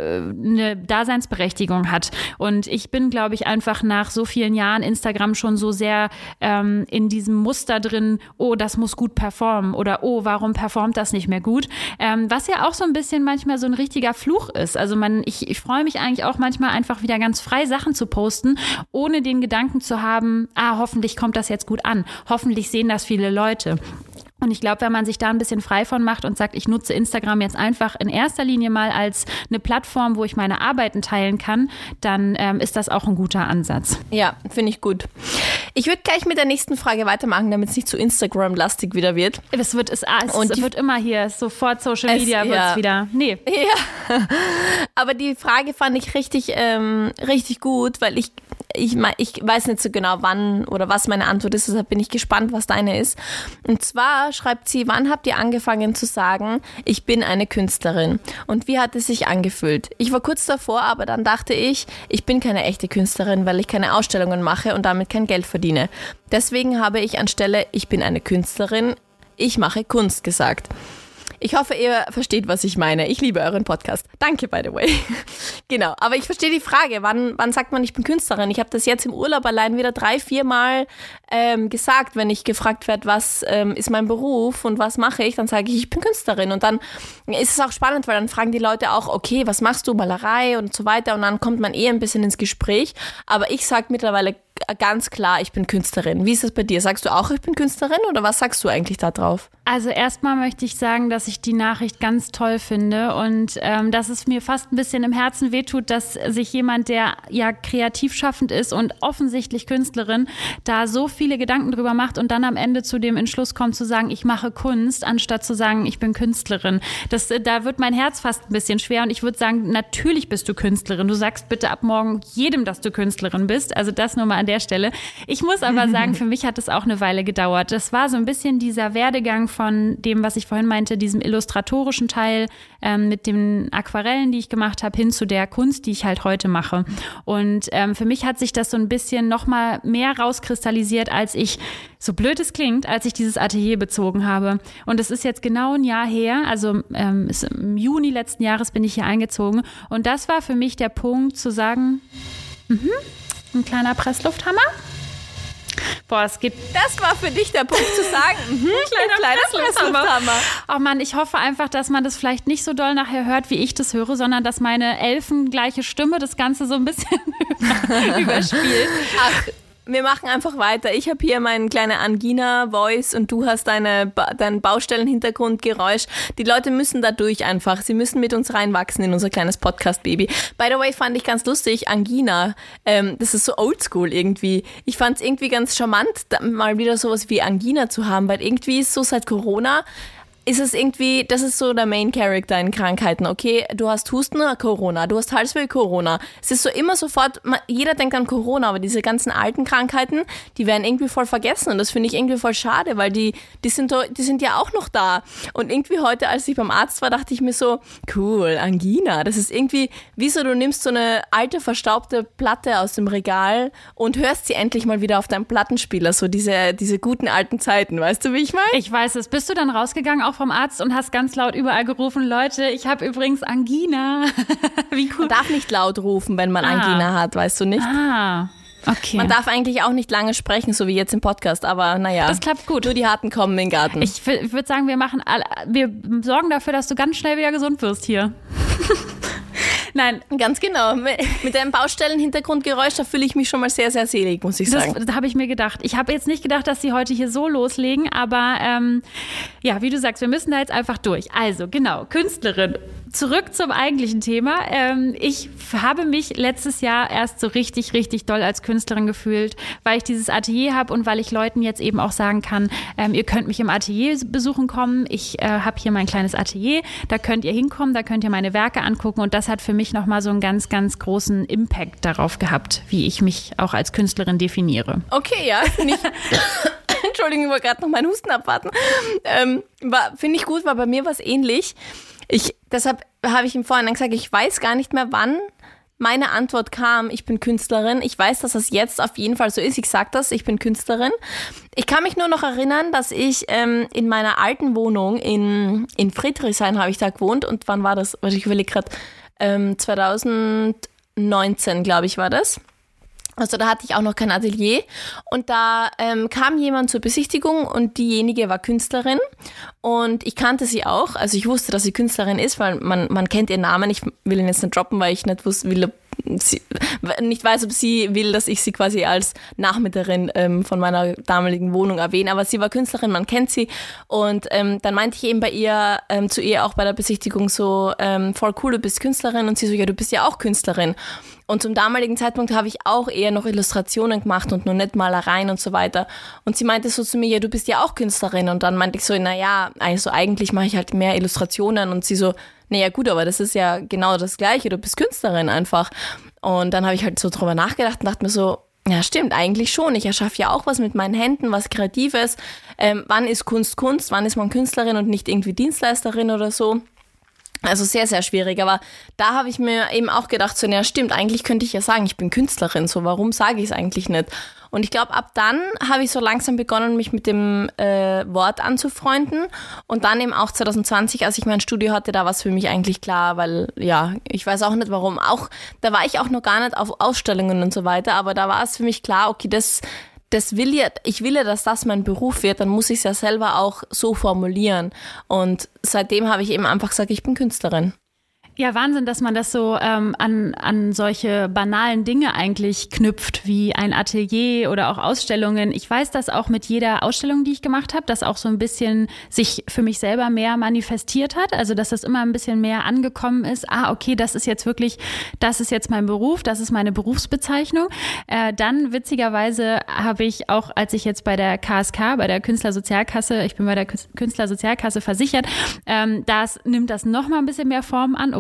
Speaker 2: eine Daseinsberechtigung hat. Und ich bin, glaube ich, einfach nach so vielen Jahren Instagram schon so sehr in diesem Muster drin, oh, das muss gut performen oder oh, warum performt das nicht mehr gut? Was ja auch so ein bisschen manchmal so ein richtiger Fluch ist. Also ich freue mich eigentlich auch manchmal einfach wieder ganz frei Sachen zu posten, ohne den Gedanken zu haben, hoffentlich kommt das jetzt gut an. Hoffentlich sehen das viele Leute. Und ich glaube, wenn man sich da ein bisschen frei von macht und sagt, ich nutze Instagram jetzt einfach in erster Linie mal als eine Plattform, wo ich meine Arbeiten teilen kann, dann ist das auch ein guter Ansatz.
Speaker 1: Ja, finde ich gut. Ich würde gleich mit der nächsten Frage weitermachen, damit es nicht zu Instagram-lastig wieder wird.
Speaker 2: Es wird immer hier, sofort Social Media wird es wieder. Nee.
Speaker 1: Ja, aber die Frage fand ich richtig gut, weil ich weiß nicht so genau, wann oder was meine Antwort ist, deshalb bin ich gespannt, was deine ist. Und zwar schreibt sie, wann habt ihr angefangen zu sagen, ich bin eine Künstlerin? Und wie hat es sich angefühlt? Ich war kurz davor, aber dann dachte ich bin keine echte Künstlerin, weil ich keine Ausstellungen mache und damit kein Geld verdiene. Deswegen habe ich anstelle, ich bin eine Künstlerin, ich mache Kunst gesagt. Ich hoffe, ihr versteht, was ich meine. Ich liebe euren Podcast. Danke, by the way. Genau, aber ich verstehe die Frage, wann sagt man, ich bin Künstlerin? Ich habe das jetzt im Urlaub allein wieder 3-4 Mal gesagt, wenn ich gefragt werde, was ist mein Beruf und was mache ich, dann sage ich bin Künstlerin. Und dann ist es auch spannend, weil dann fragen die Leute auch, okay, was machst du, Malerei und so weiter. Und dann kommt man ein bisschen ins Gespräch. Aber ich sage mittlerweile ganz klar, ich bin Künstlerin. Wie ist das bei dir? Sagst du auch, ich bin Künstlerin oder was sagst du eigentlich da drauf?
Speaker 2: Also erstmal möchte ich sagen, dass ich die Nachricht ganz toll finde und dass es mir fast ein bisschen im Herzen wehtut, dass sich jemand, der ja kreativ schaffend ist und offensichtlich Künstlerin, da so viele Gedanken drüber macht und dann am Ende zu dem Entschluss kommt zu sagen, ich mache Kunst, anstatt zu sagen, ich bin Künstlerin. Da wird mein Herz fast ein bisschen schwer und ich würde sagen, natürlich bist du Künstlerin. Du sagst bitte ab morgen jedem, dass du Künstlerin bist. Also das nur mal an der Stelle. Ich muss aber sagen, für mich hat es auch eine Weile gedauert. Das war so ein bisschen dieser Werdegang von dem, was ich vorhin meinte, diesem illustratorischen Teil mit den Aquarellen, die ich gemacht habe, hin zu der Kunst, die ich halt heute mache. Und für mich hat sich das so ein bisschen nochmal mehr rauskristallisiert, als ich, so blöd es klingt, als ich dieses Atelier bezogen habe. Und es ist jetzt genau ein Jahr her, also im Juni letzten Jahres bin ich hier eingezogen. Und das war für mich der Punkt zu sagen, ein kleiner Presslufthammer. Boah, es gibt.
Speaker 1: Das war für dich der Punkt zu sagen. Kleiner Presslufthammer.
Speaker 2: Oh Mann, ich hoffe einfach, dass man das vielleicht nicht so doll nachher hört, wie ich das höre, sondern dass meine elfengleiche Stimme das Ganze so ein bisschen überspielt.
Speaker 1: Ach, wir machen einfach weiter. Ich habe hier meine kleine Angina-Voice und du hast dein Baustellenhintergrundgeräusch. Die Leute müssen da durch einfach. Sie müssen mit uns reinwachsen in unser kleines Podcast-Baby. By the way, fand ich ganz lustig, Angina, das ist so oldschool irgendwie. Ich fand es irgendwie ganz charmant, mal wieder sowas wie Angina zu haben, weil irgendwie ist so seit Corona ist es irgendwie, das ist so der Main Character in Krankheiten. Okay, du hast Husten, Corona, du hast Halsweh, Corona. Es ist so immer sofort, jeder denkt an Corona, aber diese ganzen alten Krankheiten, die werden irgendwie voll vergessen und das finde ich irgendwie voll schade, weil die sind ja auch noch da. Und irgendwie heute, als ich beim Arzt war, dachte ich mir so, cool, Angina, das ist irgendwie, wie so, du nimmst so eine alte, verstaubte Platte aus dem Regal und hörst sie endlich mal wieder auf deinem Plattenspieler, so diese guten alten Zeiten, weißt du, wie ich meine?
Speaker 2: Ich weiß es. Bist du dann rausgegangen, auch vom Arzt, und hast ganz laut überall gerufen, Leute, ich habe übrigens Angina. Wie cool.
Speaker 1: Man darf nicht laut rufen, wenn man Angina hat, weißt du nicht?
Speaker 2: Okay.
Speaker 1: Man darf eigentlich auch nicht lange sprechen, so wie jetzt im Podcast, aber naja.
Speaker 2: Das klappt gut.
Speaker 1: Nur die Harten kommen in den Garten.
Speaker 2: Ich würde sagen, wir sorgen dafür, dass du ganz schnell wieder gesund wirst hier. Nein.
Speaker 1: Ganz genau. Mit deinem Baustellenhintergrundgeräusch, da fühle ich mich schon mal sehr, sehr selig, muss ich sagen.
Speaker 2: Das habe ich mir gedacht. Ich habe jetzt nicht gedacht, dass sie heute hier so loslegen, aber ja, wie du sagst, wir müssen da jetzt einfach durch. Also, genau, Künstlerin. Zurück zum eigentlichen Thema. Ich habe mich letztes Jahr erst so richtig, richtig doll als Künstlerin gefühlt, weil ich dieses Atelier habe und weil ich Leuten jetzt eben auch sagen kann, ihr könnt mich im Atelier besuchen kommen. Ich habe hier mein kleines Atelier, da könnt ihr hinkommen, da könnt ihr meine Werke angucken und das hat für mich nochmal so einen ganz, ganz großen Impact darauf gehabt, wie ich mich auch als Künstlerin definiere.
Speaker 1: Okay, ja, finde ich... Entschuldigung, ich wollte gerade noch meinen Husten abwarten. Finde ich gut, weil bei mir war es ähnlich. Deshalb habe ich im Vorhinein gesagt, ich weiß gar nicht mehr, wann meine Antwort kam, ich bin Künstlerin. Ich weiß, dass das jetzt auf jeden Fall so ist. Ich sage das, ich bin Künstlerin. Ich kann mich nur noch erinnern, dass ich in meiner alten Wohnung in Friedrichshain habe ich da gewohnt. Und wann war das? Ich überlege gerade, 2019, glaube ich, war das. Also da hatte ich auch noch kein Atelier und da kam jemand zur Besichtigung und diejenige war Künstlerin und ich kannte sie auch, also ich wusste, dass sie Künstlerin ist, weil man kennt ihren Namen, ich will ihn jetzt nicht droppen, weil ich nicht weiß, ob sie will, dass ich sie quasi als Nachmieterin von meiner damaligen Wohnung erwähne, aber sie war Künstlerin, man kennt sie und dann meinte ich eben zu ihr auch bei der Besichtigung so, voll cool, du bist Künstlerin und sie so, ja, du bist ja auch Künstlerin. Und zum damaligen Zeitpunkt habe ich auch eher noch Illustrationen gemacht und nur nicht Malereien und so weiter. Und sie meinte so zu mir, ja, du bist ja auch Künstlerin. Und dann meinte ich so, naja, also eigentlich mache ich halt mehr Illustrationen. Und sie so, naja gut, aber das ist ja genau das Gleiche, du bist Künstlerin einfach. Und dann habe ich halt so drüber nachgedacht und dachte mir so, ja stimmt, eigentlich schon. Ich erschaffe ja auch was mit meinen Händen, was Kreatives. Wann ist Kunst Kunst? Wann ist man Künstlerin und nicht irgendwie Dienstleisterin oder so? Also sehr, sehr schwierig, aber da habe ich mir eben auch gedacht, so, ja stimmt, eigentlich könnte ich ja sagen, ich bin Künstlerin, so warum sage ich es eigentlich nicht? Und ich glaube, ab dann habe ich so langsam begonnen, mich mit dem Wort anzufreunden und dann eben auch 2020, als ich mein Studio hatte, da war es für mich eigentlich klar, weil ja, ich weiß auch nicht warum, da war ich auch noch gar nicht auf Ausstellungen und so weiter, aber da war es für mich klar, okay, ich will ja, dass das mein Beruf wird, dann muss ich es ja selber auch so formulieren. Und seitdem habe ich eben einfach gesagt, ich bin Künstlerin.
Speaker 2: Ja, Wahnsinn, dass man das so an solche banalen Dinge eigentlich knüpft, wie ein Atelier oder auch Ausstellungen. Ich weiß das auch mit jeder Ausstellung, die ich gemacht habe, dass auch so ein bisschen sich für mich selber mehr manifestiert hat. Also, dass das immer ein bisschen mehr angekommen ist. Okay, das ist jetzt mein Beruf, das ist meine Berufsbezeichnung. Dann, witzigerweise, habe ich auch, als ich jetzt bei der KSK, bei der Künstlersozialkasse, ich bin bei der Künstlersozialkasse versichert, nimmt das nochmal ein bisschen mehr Form an.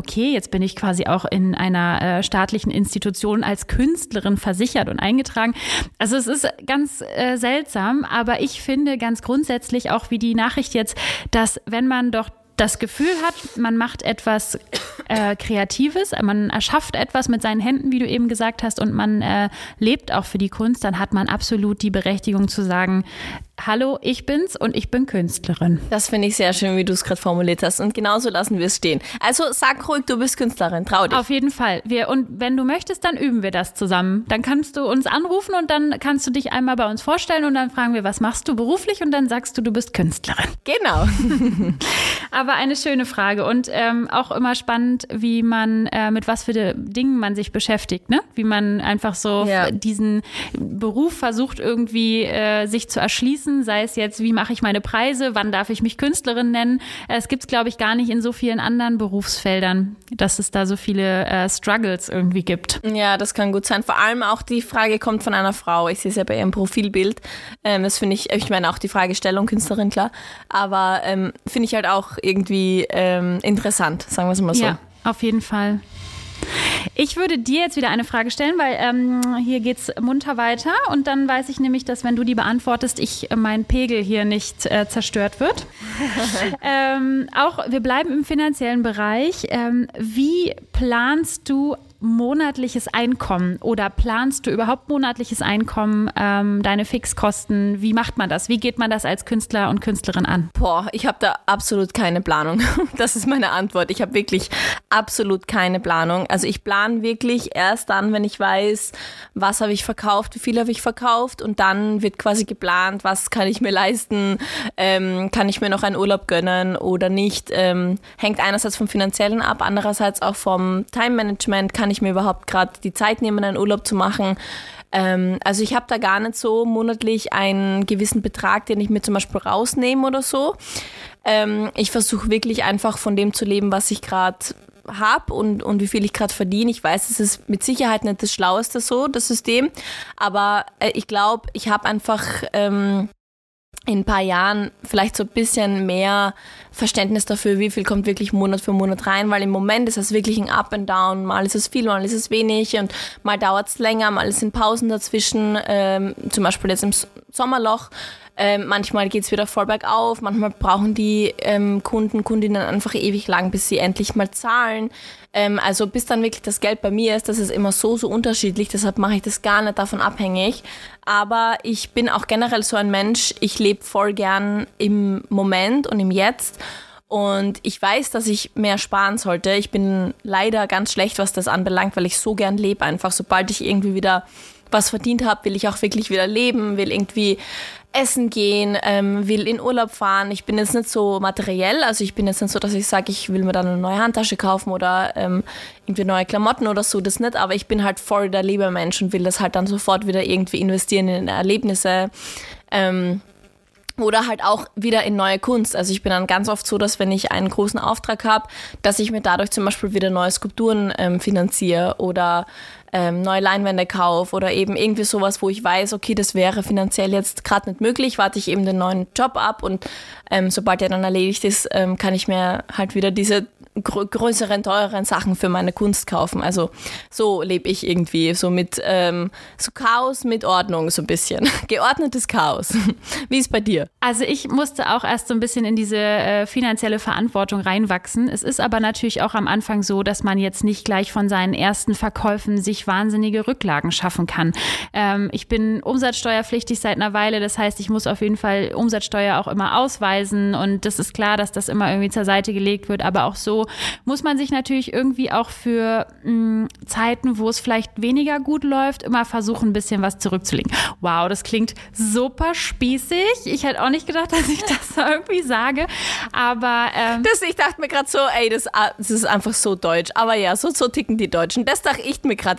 Speaker 2: okay, jetzt bin ich quasi auch in einer staatlichen Institution als Künstlerin versichert und eingetragen. Also es ist ganz seltsam, aber ich finde ganz grundsätzlich auch wie die Nachricht jetzt, dass wenn man doch das Gefühl hat, man macht etwas Kreatives, man erschafft etwas mit seinen Händen, wie du eben gesagt hast, und man lebt auch für die Kunst, dann hat man absolut die Berechtigung zu sagen, hallo, ich bin's und ich bin Künstlerin.
Speaker 1: Das finde ich sehr schön, wie du es gerade formuliert hast. Und genauso lassen wir es stehen. Also sag ruhig, du bist Künstlerin, trau dich.
Speaker 2: Auf jeden Fall. Und wenn du möchtest, dann üben wir das zusammen. Dann kannst du uns anrufen und dann kannst du dich einmal bei uns vorstellen und dann fragen wir, was machst du beruflich? Und dann sagst du bist Künstlerin.
Speaker 1: Genau.
Speaker 2: Aber eine schöne Frage und auch immer spannend, wie man, mit was für Dingen man sich beschäftigt, ne? Wie man einfach so diesen Beruf versucht irgendwie sich zu erschließen. Sei es jetzt, wie mache ich meine Preise, wann darf ich mich Künstlerin nennen. Es gibt es, glaube ich, gar nicht in so vielen anderen Berufsfeldern, dass es da so viele Struggles irgendwie gibt.
Speaker 1: Ja, das kann gut sein. Vor allem auch die Frage kommt von einer Frau. Ich sehe es ja bei ihrem Profilbild. Das finde ich meine auch die Fragestellung Künstlerin, klar. Aber finde ich halt auch irgendwie interessant, sagen wir es mal so.
Speaker 2: Ja, auf jeden Fall. Ich würde dir jetzt wieder eine Frage stellen, weil hier geht's munter weiter und dann weiß ich nämlich, dass wenn du die beantwortest, mein Pegel hier nicht zerstört wird. Wir bleiben im finanziellen Bereich. Wie planst du monatliches Einkommen oder planst du überhaupt monatliches Einkommen, deine Fixkosten? Wie macht man das? Wie geht man das als Künstler und Künstlerin an?
Speaker 1: Ich habe da absolut keine Planung. Das ist meine Antwort. Ich habe wirklich absolut keine Planung. Also ich plane wirklich erst dann, wenn ich weiß, was habe ich verkauft, wie viel habe ich verkauft und dann wird quasi geplant, was kann ich mir leisten, kann ich mir noch einen Urlaub gönnen oder nicht. Hängt einerseits vom Finanziellen ab, andererseits auch vom Time-Management. Kann ich mir überhaupt gerade die Zeit nehmen, einen Urlaub zu machen? Also ich habe da gar nicht so monatlich einen gewissen Betrag, den ich mir zum Beispiel rausnehme oder so. Ich versuche wirklich einfach von dem zu leben, was ich gerade habe und wie viel ich gerade verdiene. Ich weiß, es ist mit Sicherheit nicht das Schlaueste so, das System, aber ich glaube, ich habe einfach in ein paar Jahren vielleicht so ein bisschen mehr Verständnis dafür, wie viel kommt wirklich Monat für Monat rein, weil im Moment ist es wirklich ein Up and Down, mal ist es viel, mal ist es wenig und mal dauert es länger, mal sind Pausen dazwischen, zum Beispiel jetzt im Sommerloch. Manchmal geht's wieder voll bergauf, manchmal brauchen die Kundinnen einfach ewig lang, bis sie endlich mal zahlen. Also bis dann wirklich das Geld bei mir ist, das ist immer so unterschiedlich, deshalb mache ich das gar nicht davon abhängig. Aber ich bin auch generell so ein Mensch, ich lebe voll gern im Moment und im Jetzt. Und ich weiß, dass ich mehr sparen sollte. Ich bin leider ganz schlecht, was das anbelangt, weil ich so gern lebe einfach. Sobald ich irgendwie wieder was verdient habe, will ich auch wirklich wieder leben, will irgendwie essen gehen, will in Urlaub fahren. Ich bin jetzt nicht so materiell, also ich bin jetzt nicht so, dass ich sage, ich will mir dann eine neue Handtasche kaufen oder irgendwie neue Klamotten oder so, das nicht, aber ich bin halt voll der Lebemensch und will das halt dann sofort wieder irgendwie investieren in Erlebnisse, oder halt auch wieder in neue Kunst. Also ich bin dann ganz oft so, dass wenn ich einen großen Auftrag habe, dass ich mir dadurch zum Beispiel wieder neue Skulpturen finanziere oder neue Leinwände kaufe oder eben irgendwie sowas, wo ich weiß, okay, das wäre finanziell jetzt gerade nicht möglich, warte ich eben den neuen Job ab und sobald der dann erledigt ist, kann ich mir halt wieder diese größeren, teureren Sachen für meine Kunst kaufen. Also so lebe ich irgendwie, so mit so Chaos mit Ordnung so ein bisschen. Geordnetes Chaos. Wie ist es bei dir?
Speaker 2: Also ich musste auch erst so ein bisschen in diese finanzielle Verantwortung reinwachsen. Es ist aber natürlich auch am Anfang so, dass man jetzt nicht gleich von seinen ersten Verkäufen sich wahnsinnige Rücklagen schaffen kann. Ich bin umsatzsteuerpflichtig seit einer Weile, das heißt, ich muss auf jeden Fall Umsatzsteuer auch immer ausweisen und das ist klar, dass das immer irgendwie zur Seite gelegt wird, aber auch so muss man sich natürlich irgendwie auch für Zeiten, wo es vielleicht weniger gut läuft, immer versuchen, ein bisschen was zurückzulegen. Wow, das klingt super spießig. Ich hätte auch nicht gedacht, dass ich das irgendwie sage, aber
Speaker 1: ich dachte mir gerade so, ey, das ist einfach so deutsch. Aber ja, so ticken die Deutschen. Das dachte ich mir gerade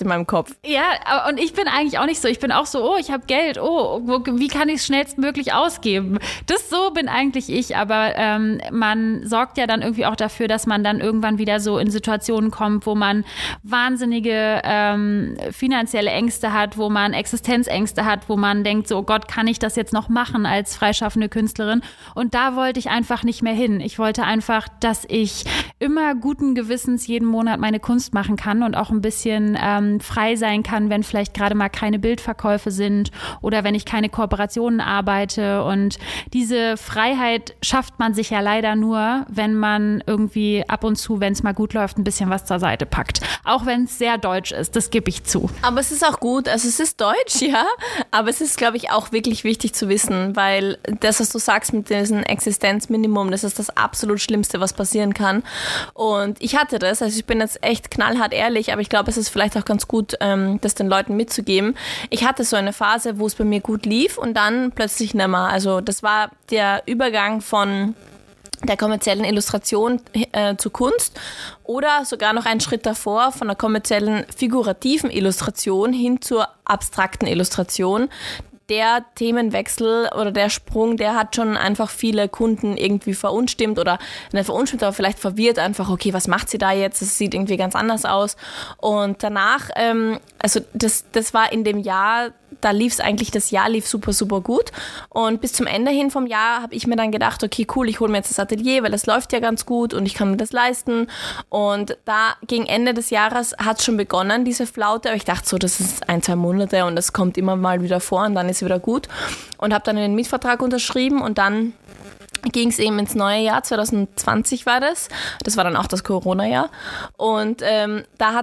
Speaker 1: meinem Kopf.
Speaker 2: Ja, und ich bin eigentlich auch nicht so. Ich bin auch so, ich habe Geld, wie kann ich es schnellstmöglich ausgeben? So bin eigentlich ich, aber man sorgt ja dann irgendwie auch dafür, dass man dann irgendwann wieder so in Situationen kommt, wo man wahnsinnige finanzielle Ängste hat, wo man Existenzängste hat, wo man denkt so, oh Gott, kann ich das jetzt noch machen als freischaffende Künstlerin? Und da wollte ich einfach nicht mehr hin. Ich wollte einfach, dass ich immer guten Gewissens jeden Monat meine Kunst machen kann und auch ein bisschen frei sein kann, wenn vielleicht gerade mal keine Bildverkäufe sind oder wenn ich keine Kooperationen arbeite. Und diese Freiheit schafft man sich ja leider nur, wenn man irgendwie ab und zu, wenn es mal gut läuft, ein bisschen was zur Seite packt. Auch wenn es sehr deutsch ist, das gebe ich zu.
Speaker 1: Aber es ist auch gut, also es ist deutsch, ja, aber es ist, glaube ich, auch wirklich wichtig zu wissen, weil das, was du sagst mit diesem Existenzminimum, das ist das absolut Schlimmste, was passieren kann. Und ich hatte das, also ich bin jetzt echt knallhart ehrlich, aber ich glaube, es ist vielleicht auch ganz gut, das den Leuten mitzugeben. Ich hatte so eine Phase, wo es bei mir gut lief und dann plötzlich nicht mehr. Also das war der Übergang von der kommerziellen Illustration zu Kunst oder sogar noch einen Schritt davor von der kommerziellen figurativen Illustration hin zur abstrakten Illustration. Der Themenwechsel oder der Sprung, der hat schon einfach viele Kunden irgendwie verunstimmt oder nicht verunstimmt, aber vielleicht verwirrt einfach, okay, was macht sie da jetzt? Das sieht irgendwie ganz anders aus. Und danach, also das war in dem Jahr, da lief es eigentlich, das Jahr lief super, super gut. Und bis zum Ende hin vom Jahr habe ich mir dann gedacht, okay, cool, ich hole mir jetzt das Atelier, weil das läuft ja ganz gut und ich kann mir das leisten. Und da gegen Ende des Jahres hat es schon begonnen, diese Flaute. Aber ich dachte so, das ist 1-2 Monate und das kommt immer mal wieder vor und dann ist es wieder gut. Und habe dann den Mietvertrag unterschrieben und dann ging es eben ins neue Jahr, 2020 war das. Das war dann auch das Corona-Jahr. Und da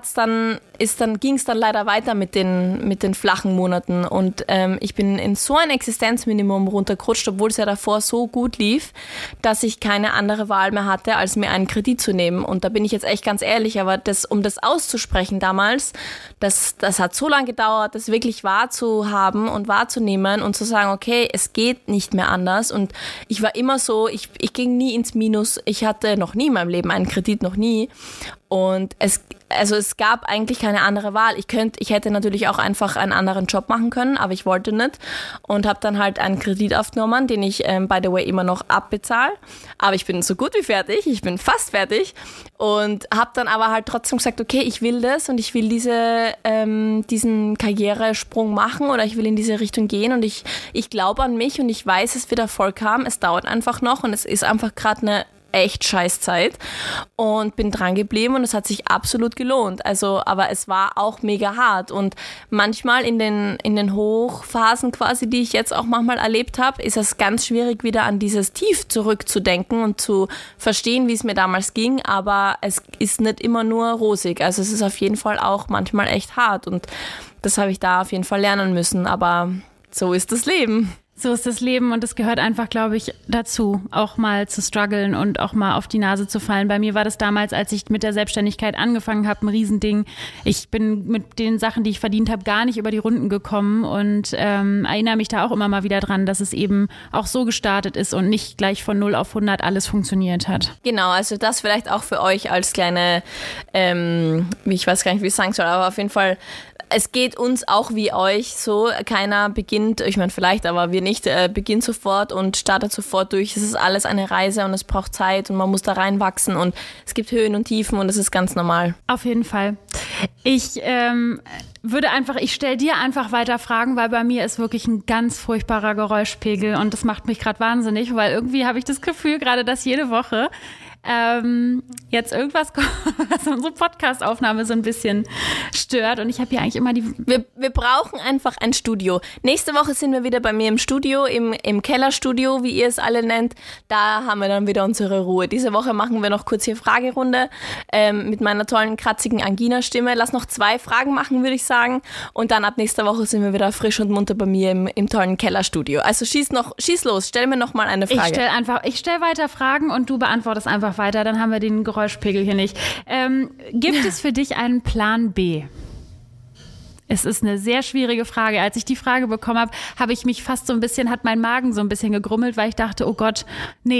Speaker 1: ging es dann leider weiter mit den flachen Monaten. Und ich bin in so ein Existenzminimum runtergerutscht, obwohl es ja davor so gut lief, dass ich keine andere Wahl mehr hatte, als mir einen Kredit zu nehmen. Und da bin ich jetzt echt ganz ehrlich, aber um das auszusprechen damals, das hat so lange gedauert, das wirklich wahrzuhaben und wahrzunehmen und zu sagen, okay, es geht nicht mehr anders. Und ich war immer so, ich ging nie ins Minus. Ich hatte noch nie in meinem Leben einen Kredit, noch nie. Und es gab eigentlich keine andere Wahl. Ich hätte natürlich auch einfach einen anderen Job machen können, aber ich wollte nicht und habe dann halt einen Kredit aufgenommen, den ich, by the way, immer noch abbezahle. Aber ich bin so gut wie fertig, ich bin fast fertig und habe dann aber halt trotzdem gesagt, okay, ich will das und ich will diesen Karrieresprung machen oder ich will in diese Richtung gehen und ich glaube an mich und ich weiß, es wird Erfolg haben. Es dauert einfach noch und es ist einfach gerade eine echt scheiß Zeit und bin dran geblieben und es hat sich absolut gelohnt. Also, aber es war auch mega hart und manchmal in den Hochphasen quasi, die ich jetzt auch manchmal erlebt habe, ist es ganz schwierig, wieder an dieses Tief zurückzudenken und zu verstehen, wie es mir damals ging, aber es ist nicht immer nur rosig. Also es ist auf jeden Fall auch manchmal echt hart und das habe ich da auf jeden Fall lernen müssen, aber so ist das Leben.
Speaker 2: So ist das Leben und es gehört einfach, glaube ich, dazu, auch mal zu strugglen und auch mal auf die Nase zu fallen. Bei mir war das damals, als ich mit der Selbstständigkeit angefangen habe, ein Riesending. Ich bin mit den Sachen, die ich verdient habe, gar nicht über die Runden gekommen und erinnere mich da auch immer mal wieder dran, dass es eben auch so gestartet ist und nicht gleich von 0 auf 100 alles funktioniert hat.
Speaker 1: Genau, also das vielleicht auch für euch als kleine, ich weiß gar nicht, wie ich sagen soll, aber auf jeden Fall, es geht uns auch wie euch so. Keiner beginnt, ich meine vielleicht, aber wir nicht, beginnt sofort und startet sofort durch. Es ist alles eine Reise und es braucht Zeit und man muss da reinwachsen und es gibt Höhen und Tiefen und das ist ganz normal.
Speaker 2: Auf jeden Fall. Ich stelle dir einfach weiter Fragen, weil bei mir ist wirklich ein ganz furchtbarer Geräuschpegel und das macht mich gerade wahnsinnig, weil irgendwie habe ich das Gefühl, gerade dass jede Woche jetzt irgendwas kommt, was unsere Podcast-Aufnahme so ein bisschen stört. Und ich habe hier eigentlich immer
Speaker 1: Wir brauchen einfach ein Studio. Nächste Woche sind wir wieder bei mir im Studio, im Kellerstudio, wie ihr es alle nennt. Da haben wir dann wieder unsere Ruhe. Diese Woche machen wir noch kurz hier Fragerunde mit meiner tollen, kratzigen Angina-Stimme. Lass noch 2 Fragen machen, würde ich sagen. Und dann ab nächster Woche sind wir wieder frisch und munter bei mir im tollen Kellerstudio. Also schieß los, stell mir noch mal eine Frage.
Speaker 2: Ich stell weiter Fragen und du beantwortest einfach weiter, dann haben wir den Geräuschpegel hier nicht. Gibt es für dich einen Plan B? Es ist eine sehr schwierige Frage. Als ich die Frage bekommen habe, hat mein Magen so ein bisschen gegrummelt, weil ich dachte, oh Gott, nee,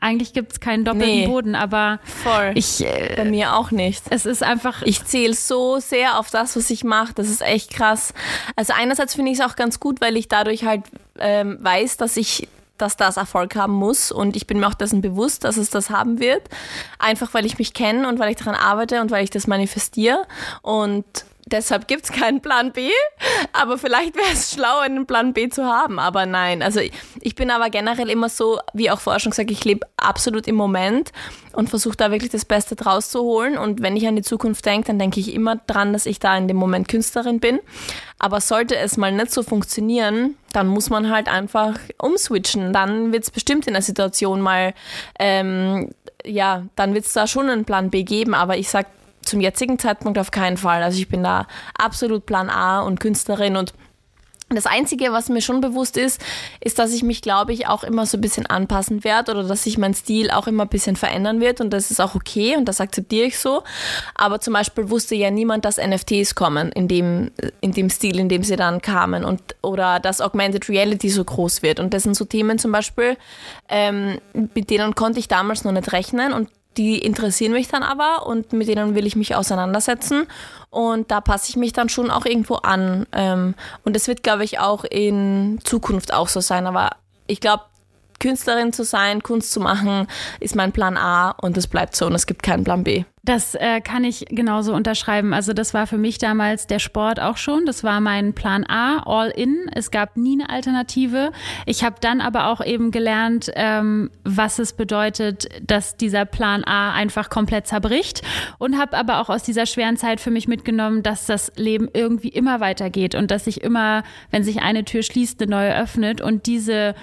Speaker 2: eigentlich gibt es keinen doppelten Boden, aber
Speaker 1: voll. Bei mir auch nicht.
Speaker 2: Es ist einfach...
Speaker 1: Ich zähle so sehr auf das, was ich mache. Das ist echt krass. Also einerseits finde ich es auch ganz gut, weil ich dadurch halt weiß, dass das Erfolg haben muss und ich bin mir auch dessen bewusst, dass es das haben wird. Einfach, weil ich mich kenne und weil ich daran arbeite und weil ich das manifestiere und deshalb gibt es keinen Plan B, aber vielleicht wäre es schlau, einen Plan B zu haben, aber nein. Also ich bin aber generell immer so, wie auch vorher schon gesagt, ich lebe absolut im Moment und versuche da wirklich das Beste draus zu holen und wenn ich an die Zukunft denke, dann denke ich immer dran, dass ich da in dem Moment Künstlerin bin, aber sollte es mal nicht so funktionieren, dann muss man halt einfach umswitchen, dann wird es bestimmt in der Situation mal, dann wird es da schon einen Plan B geben, aber ich sage, zum jetzigen Zeitpunkt auf keinen Fall. Also ich bin da absolut Plan A und Künstlerin und das Einzige, was mir schon bewusst ist, dass ich mich, glaube ich, auch immer so ein bisschen anpassen werde oder dass sich mein Stil auch immer ein bisschen verändern wird und das ist auch okay und das akzeptiere ich so. Aber zum Beispiel wusste ja niemand, dass NFTs kommen in dem Stil, in dem sie dann kamen oder dass Augmented Reality so groß wird. Und das sind so Themen zum Beispiel, mit denen konnte ich damals noch nicht rechnen und die interessieren mich dann aber und mit denen will ich mich auseinandersetzen und da passe ich mich dann schon auch irgendwo an. Und das wird, glaube ich, auch in Zukunft auch so sein. Aber ich glaube, Künstlerin zu sein, Kunst zu machen, ist mein Plan A und das bleibt so und es gibt keinen Plan B.
Speaker 2: Das kann ich genauso unterschreiben. Also das war für mich damals der Sport auch schon. Das war mein Plan A, all in. Es gab nie eine Alternative. Ich habe dann aber auch eben gelernt, was es bedeutet, dass dieser Plan A einfach komplett zerbricht und habe aber auch aus dieser schweren Zeit für mich mitgenommen, dass das Leben irgendwie immer weitergeht und dass sich immer, wenn sich eine Tür schließt, eine neue öffnet und dieses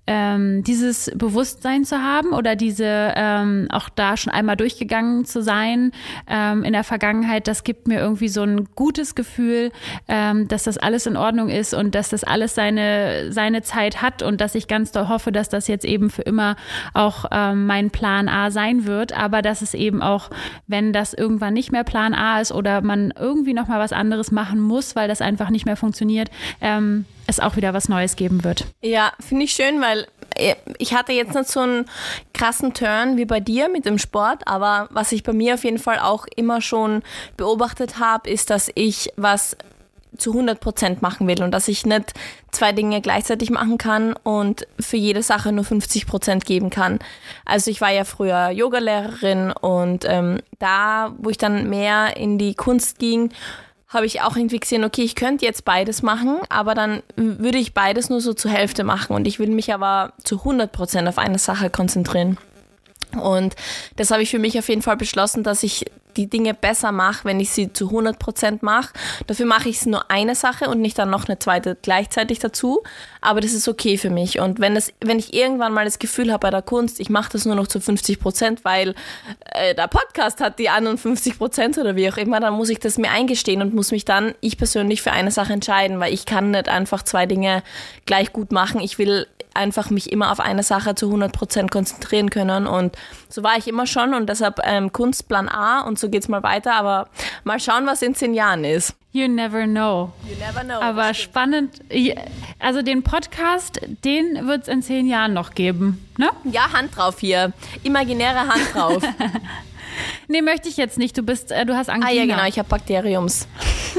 Speaker 2: Bewusstsein zu haben oder auch da schon einmal durchgegangen zu sein, in der Vergangenheit, das gibt mir irgendwie so ein gutes Gefühl, dass das alles in Ordnung ist und dass das alles seine Zeit hat und dass ich ganz doll hoffe, dass das jetzt eben für immer auch mein Plan A sein wird, aber dass es eben auch, wenn das irgendwann nicht mehr Plan A ist oder man irgendwie nochmal was anderes machen muss, weil das einfach nicht mehr funktioniert, es auch wieder was Neues geben wird.
Speaker 1: Ja, finde ich schön, weil ich hatte jetzt nicht so einen krassen Turn wie bei dir mit dem Sport, aber was ich bei mir auf jeden Fall auch immer schon beobachtet habe, ist, dass ich was zu 100% machen will und dass ich nicht 2 Dinge gleichzeitig machen kann und für jede Sache nur 50% geben kann. Also ich war ja früher Yogalehrerin und da, wo ich dann mehr in die Kunst ging, habe ich auch irgendwie gesehen, okay, ich könnte jetzt beides machen, aber dann würde ich beides nur so zur Hälfte machen und ich will mich aber zu 100% auf eine Sache konzentrieren. Und das habe ich für mich auf jeden Fall beschlossen, dass ich die Dinge besser mache, wenn ich sie zu 100% mache. Dafür mache ich nur eine Sache und nicht dann noch eine zweite gleichzeitig dazu. Aber das ist okay für mich. Und wenn ich irgendwann mal das Gefühl habe bei der Kunst, ich mache das nur noch zu 50%, weil der Podcast hat die anderen 50% oder wie auch immer, dann muss ich das mir eingestehen und muss mich dann, ich persönlich, für eine Sache entscheiden, weil ich kann nicht einfach 2 Dinge gleich gut machen. Ich will einfach mich immer auf eine Sache zu 100% konzentrieren können und so war ich immer schon und deshalb Kunst Plan A und so geht's mal weiter, aber mal schauen, was in 10 Jahren ist.
Speaker 2: You never know.
Speaker 1: You never know.
Speaker 2: Aber spannend, also den Podcast, den wird es in 10 Jahren noch geben, ne?
Speaker 1: Ja, Hand drauf hier, imaginäre Hand drauf.
Speaker 2: Nee, möchte ich jetzt nicht, du hast Angina.
Speaker 1: Ah ja, genau, ich habe Bakteriums.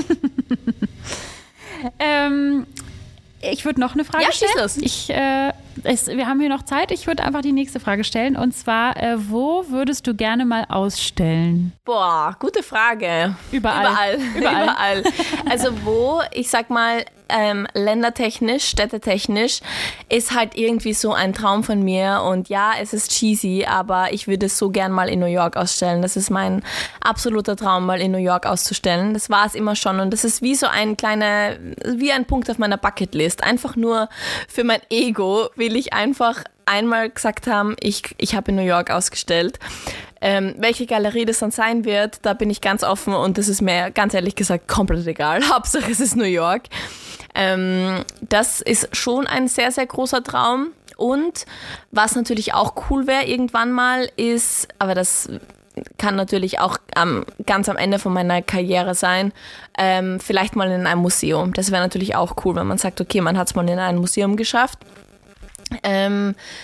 Speaker 2: Ich würde noch eine Frage stellen.
Speaker 1: Ja, schieß los.
Speaker 2: Wir haben hier noch Zeit. Ich würde einfach die nächste Frage stellen. Und zwar, wo würdest du gerne mal ausstellen?
Speaker 1: Boah, gute Frage.
Speaker 2: Überall.
Speaker 1: Also ich sag mal, ländertechnisch, städtetechnisch, ist halt irgendwie so ein Traum von mir. Und ja, es ist cheesy, aber ich würde es so gern mal in New York ausstellen. Das ist mein absoluter Traum, mal in New York auszustellen. Das war es immer schon. Und das ist wie so ein Punkt auf meiner Bucketlist. Einfach nur für mein Ego will ich einfach einmal gesagt haben, ich habe in New York ausgestellt. Welche Galerie das dann sein wird, da bin ich ganz offen und das ist mir ganz ehrlich gesagt komplett egal. Hauptsache es ist New York. Das ist schon ein sehr, sehr großer Traum. Und was natürlich auch cool wäre irgendwann mal ist, aber das kann natürlich auch ganz am Ende von meiner Karriere sein, vielleicht mal in einem Museum. Das wäre natürlich auch cool, wenn man sagt, okay, man hat es mal in einem Museum geschafft.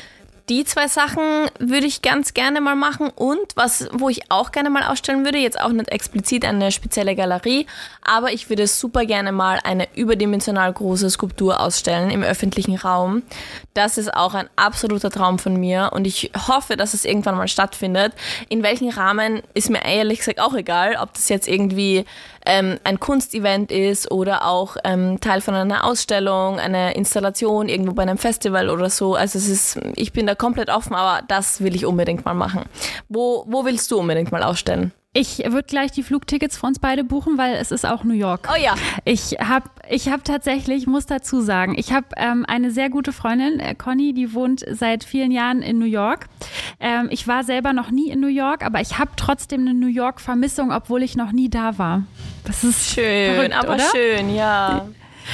Speaker 1: die 2 Sachen würde ich ganz gerne mal machen und wo ich auch gerne mal ausstellen würde, jetzt auch nicht explizit eine spezielle Galerie, aber ich würde super gerne mal eine überdimensional große Skulptur ausstellen im öffentlichen Raum. Das ist auch ein absoluter Traum von mir und ich hoffe, dass es irgendwann mal stattfindet. In welchem Rahmen ist mir ehrlich gesagt auch egal, ob das jetzt irgendwie ein Kunstevent ist oder auch Teil von einer Ausstellung, einer Installation irgendwo bei einem Festival oder so. Also ich bin da komplett offen, aber das will ich unbedingt mal machen. Wo willst du unbedingt mal ausstellen?
Speaker 2: Ich würde gleich die Flugtickets für uns beide buchen, weil es ist auch New York.
Speaker 1: Oh ja.
Speaker 2: Ich hab tatsächlich, muss dazu sagen, ich habe eine sehr gute Freundin, Conny, die wohnt seit vielen Jahren in New York. Ich war selber noch nie in New York, aber ich habe trotzdem eine New York-Vermissung, obwohl ich noch nie da war. Das ist
Speaker 1: schön,
Speaker 2: verrückt,
Speaker 1: aber
Speaker 2: oder?
Speaker 1: Schön, ja.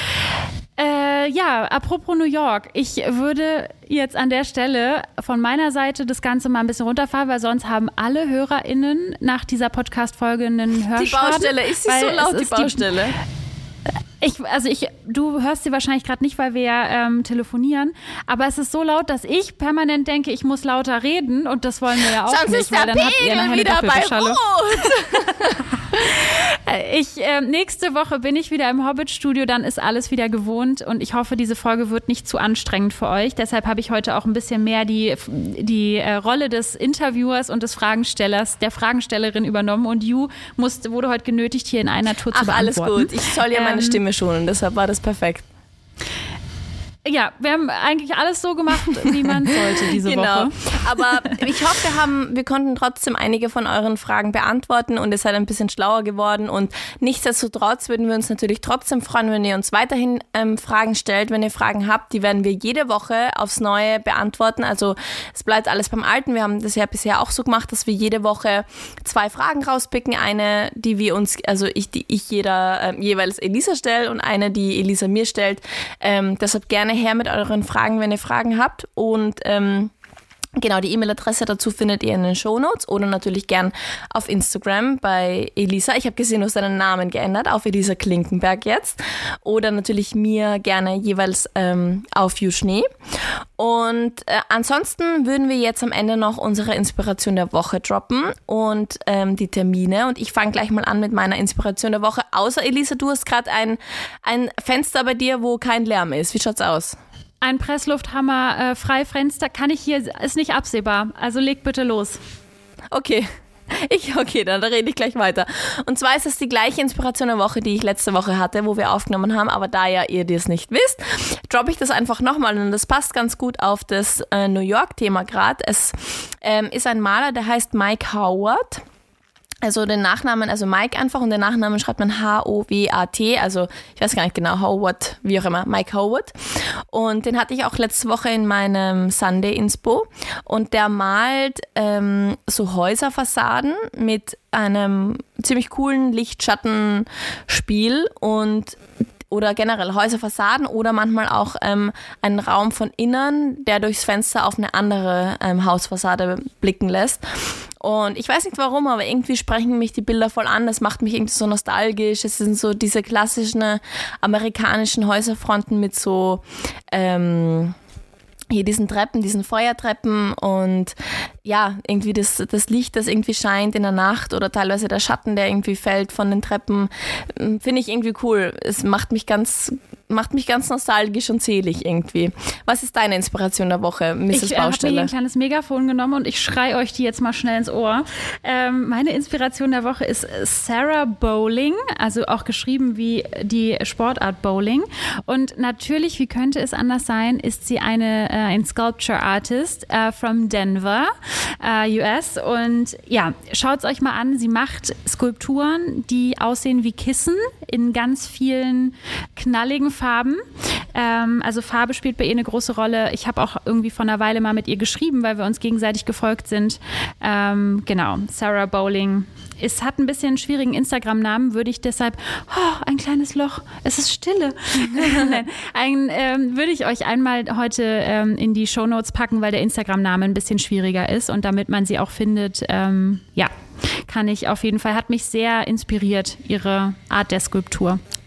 Speaker 2: Ja, apropos New York. Ich würde jetzt an der Stelle von meiner Seite das Ganze mal ein bisschen runterfahren, weil sonst haben alle HörerInnen nach dieser Podcast-Folge einen Hörschaden.
Speaker 1: Die Baustelle, ist sie so laut, die Baustelle?
Speaker 2: Du hörst sie wahrscheinlich gerade nicht, weil wir ja telefonieren, aber es ist so laut, dass ich permanent denke, ich muss lauter reden und das wollen wir ja auch
Speaker 1: sonst
Speaker 2: nicht.
Speaker 1: Sonst ist der Pegel wieder bei Rot.
Speaker 2: Nächste Woche bin ich wieder im Hobbit-Studio, dann ist alles wieder gewohnt und ich hoffe, diese Folge wird nicht zu anstrengend für euch. Deshalb habe ich heute auch ein bisschen mehr die Rolle des Interviewers und des Fragenstellers, der Fragenstellerin übernommen und wurde heute genötigt, hier in einer Tour zu beantworten.
Speaker 1: Alles gut, ich soll ja meine Stimme schonen, deshalb war das perfekt.
Speaker 2: Ja, wir haben eigentlich alles so gemacht, wie man sollte diese Woche.
Speaker 1: Aber ich hoffe, wir konnten trotzdem einige von euren Fragen beantworten und ihr seid ein bisschen schlauer geworden. Und nichtsdestotrotz würden wir uns natürlich trotzdem freuen, wenn ihr uns weiterhin Fragen stellt. Wenn ihr Fragen habt, die werden wir jede Woche aufs Neue beantworten. Also es bleibt alles beim Alten. Wir haben das ja bisher auch so gemacht, dass wir jede Woche 2 Fragen rauspicken. Eine, die wir uns, also jeweils Elisa stelle und eine, die Elisa mir stellt. Deshalb gerne her mit euren Fragen, wenn ihr Fragen habt. Und genau, die E-Mail-Adresse dazu findet ihr in den Shownotes oder natürlich gern auf Instagram bei Elisa. Ich habe gesehen, du hast deinen Namen geändert auf Elisa Klinkenberg jetzt. Oder natürlich mir gerne jeweils auf Juschnee. Und ansonsten würden wir jetzt am Ende noch unsere Inspiration der Woche droppen und die Termine. Und ich fange gleich mal an mit meiner Inspiration der Woche. Außer Elisa, du hast gerade ein Fenster bei dir, wo kein Lärm ist. Wie schaut's aus?
Speaker 2: Ein Presslufthammer, Freifenster kann ich hier, ist nicht absehbar. Also leg bitte los.
Speaker 1: Okay, dann rede ich gleich weiter. Und zwar ist es die gleiche Inspiration der Woche, die ich letzte Woche hatte, wo wir aufgenommen haben, aber da ja ihr das nicht wisst, droppe ich das einfach nochmal und das passt ganz gut auf das New York-Thema gerade. Es ist ein Maler, der heißt Mike Howard. Also den Nachnamen, also Mike einfach und den Nachnamen schreibt man H-O-W-A-T, also ich weiß gar nicht genau, Howard, wie auch immer, Mike Howard. Und den hatte ich auch letzte Woche in meinem Sunday Inspo und der malt so Häuserfassaden mit einem ziemlich coolen Licht-Schatten-Spiel oder generell Häuserfassaden oder manchmal auch einen Raum von innen, der durchs Fenster auf eine andere Hausfassade blicken lässt. Und ich weiß nicht warum, aber irgendwie sprechen mich die Bilder voll an. Das macht mich irgendwie so nostalgisch. Es sind so diese klassischen amerikanischen Häuserfronten mit so hier diesen Treppen, diesen Feuertreppen und ja, irgendwie das Licht, das irgendwie scheint in der Nacht oder teilweise der Schatten, der irgendwie fällt von den Treppen, finde ich irgendwie cool. Es macht mich ganz nostalgisch und selig irgendwie. Was ist deine Inspiration der Woche, Mrs. Baustelle?
Speaker 2: Ich habe mir hier ein kleines Megafon genommen und ich schreie euch die jetzt mal schnell ins Ohr. Meine Inspiration der Woche ist Sarah Bowling, also auch geschrieben wie die Sportart Bowling. Und natürlich, wie könnte es anders sein, ist sie ein Sculpture Artist from Denver, US. Und ja, schaut es euch mal an. Sie macht Skulpturen, die aussehen wie Kissen in ganz vielen knalligen Farben. Also Farbe spielt bei ihr eine große Rolle. Ich habe auch irgendwie vor einer Weile mal mit ihr geschrieben, weil wir uns gegenseitig gefolgt sind. Genau, Sarah Bowling. Es hat ein bisschen einen schwierigen Instagram-Namen, würde ich deshalb, ein kleines Loch, es ist Stille. Würde ich euch einmal heute in die Shownotes packen, weil der Instagram-Name ein bisschen schwieriger ist und damit man sie auch findet, kann ich auf jeden Fall, hat mich sehr inspiriert, ihre Art der Skulptur.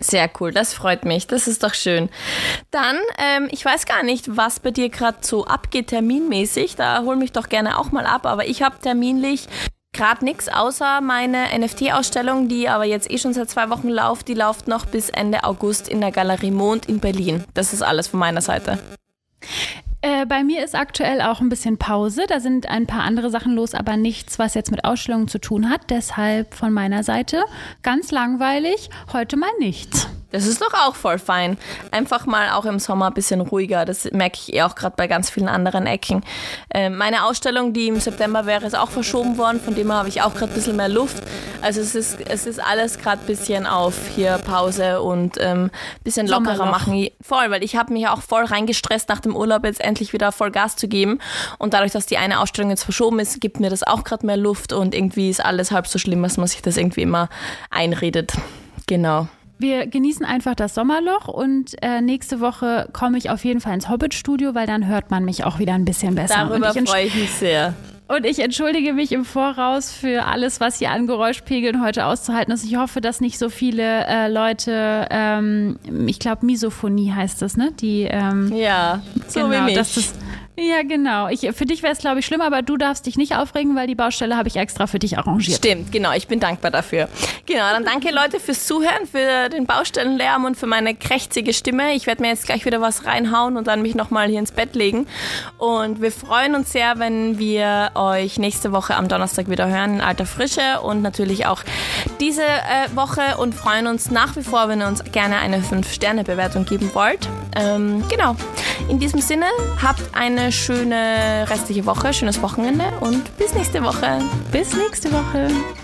Speaker 1: Sehr cool, das freut mich, das ist doch schön. Dann, ich weiß gar nicht, was bei dir gerade so abgeht terminmäßig, da hol mich doch gerne auch mal ab, aber ich habe terminlich gerade nichts außer meine NFT-Ausstellung, die aber jetzt schon seit 2 Wochen läuft, die läuft noch bis Ende August in der Galerie Mond in Berlin. Das ist alles von meiner Seite.
Speaker 2: Bei mir ist aktuell auch ein bisschen Pause. Da sind ein paar andere Sachen los, aber nichts, was jetzt mit Ausstellungen zu tun hat. Deshalb von meiner Seite ganz langweilig, heute mal nichts.
Speaker 1: Das ist doch auch voll fein. Einfach mal auch im Sommer ein bisschen ruhiger. Das merke ich auch gerade bei ganz vielen anderen Ecken. Meine Ausstellung, die im September wäre, ist auch verschoben worden. Von dem her habe ich auch gerade ein bisschen mehr Luft. Also es ist alles gerade ein bisschen auf hier Pause und ein bisschen lockerer machen. Voll, weil ich habe mich auch voll reingestresst, nach dem Urlaub jetzt endlich wieder voll Gas zu geben. Und dadurch, dass die eine Ausstellung jetzt verschoben ist, gibt mir das auch gerade mehr Luft. Und irgendwie ist alles halb so schlimm, dass man sich das irgendwie immer einredet. Genau.
Speaker 2: Wir genießen einfach das Sommerloch und nächste Woche komme ich auf jeden Fall ins Hobbit-Studio, weil dann hört man mich auch wieder ein bisschen besser.
Speaker 1: Darüber freue ich mich sehr.
Speaker 2: Und ich entschuldige mich im Voraus für alles, was hier an Geräuschpegeln heute auszuhalten ist. Ich hoffe, dass nicht so viele Leute, ich glaube Misophonie heißt das, ne? Die,
Speaker 1: ja, so
Speaker 2: genau,
Speaker 1: wie mich.
Speaker 2: Ja, genau. Für dich wäre es, glaube ich, schlimm, aber du darfst dich nicht aufregen, weil die Baustelle habe ich extra für dich arrangiert.
Speaker 1: Stimmt, genau. Ich bin dankbar dafür. Genau, dann danke Leute fürs Zuhören, für den Baustellenlärm und für meine krächzige Stimme. Ich werde mir jetzt gleich wieder was reinhauen und dann mich nochmal hier ins Bett legen. Und wir freuen uns sehr, wenn wir euch nächste Woche am Donnerstag wieder hören in alter Frische und natürlich auch diese Woche und freuen uns nach wie vor, wenn ihr uns gerne eine 5-Sterne-Bewertung geben wollt. Genau. In diesem Sinne, habt eine schöne restliche Woche, schönes Wochenende und bis nächste Woche.
Speaker 2: Bis nächste Woche.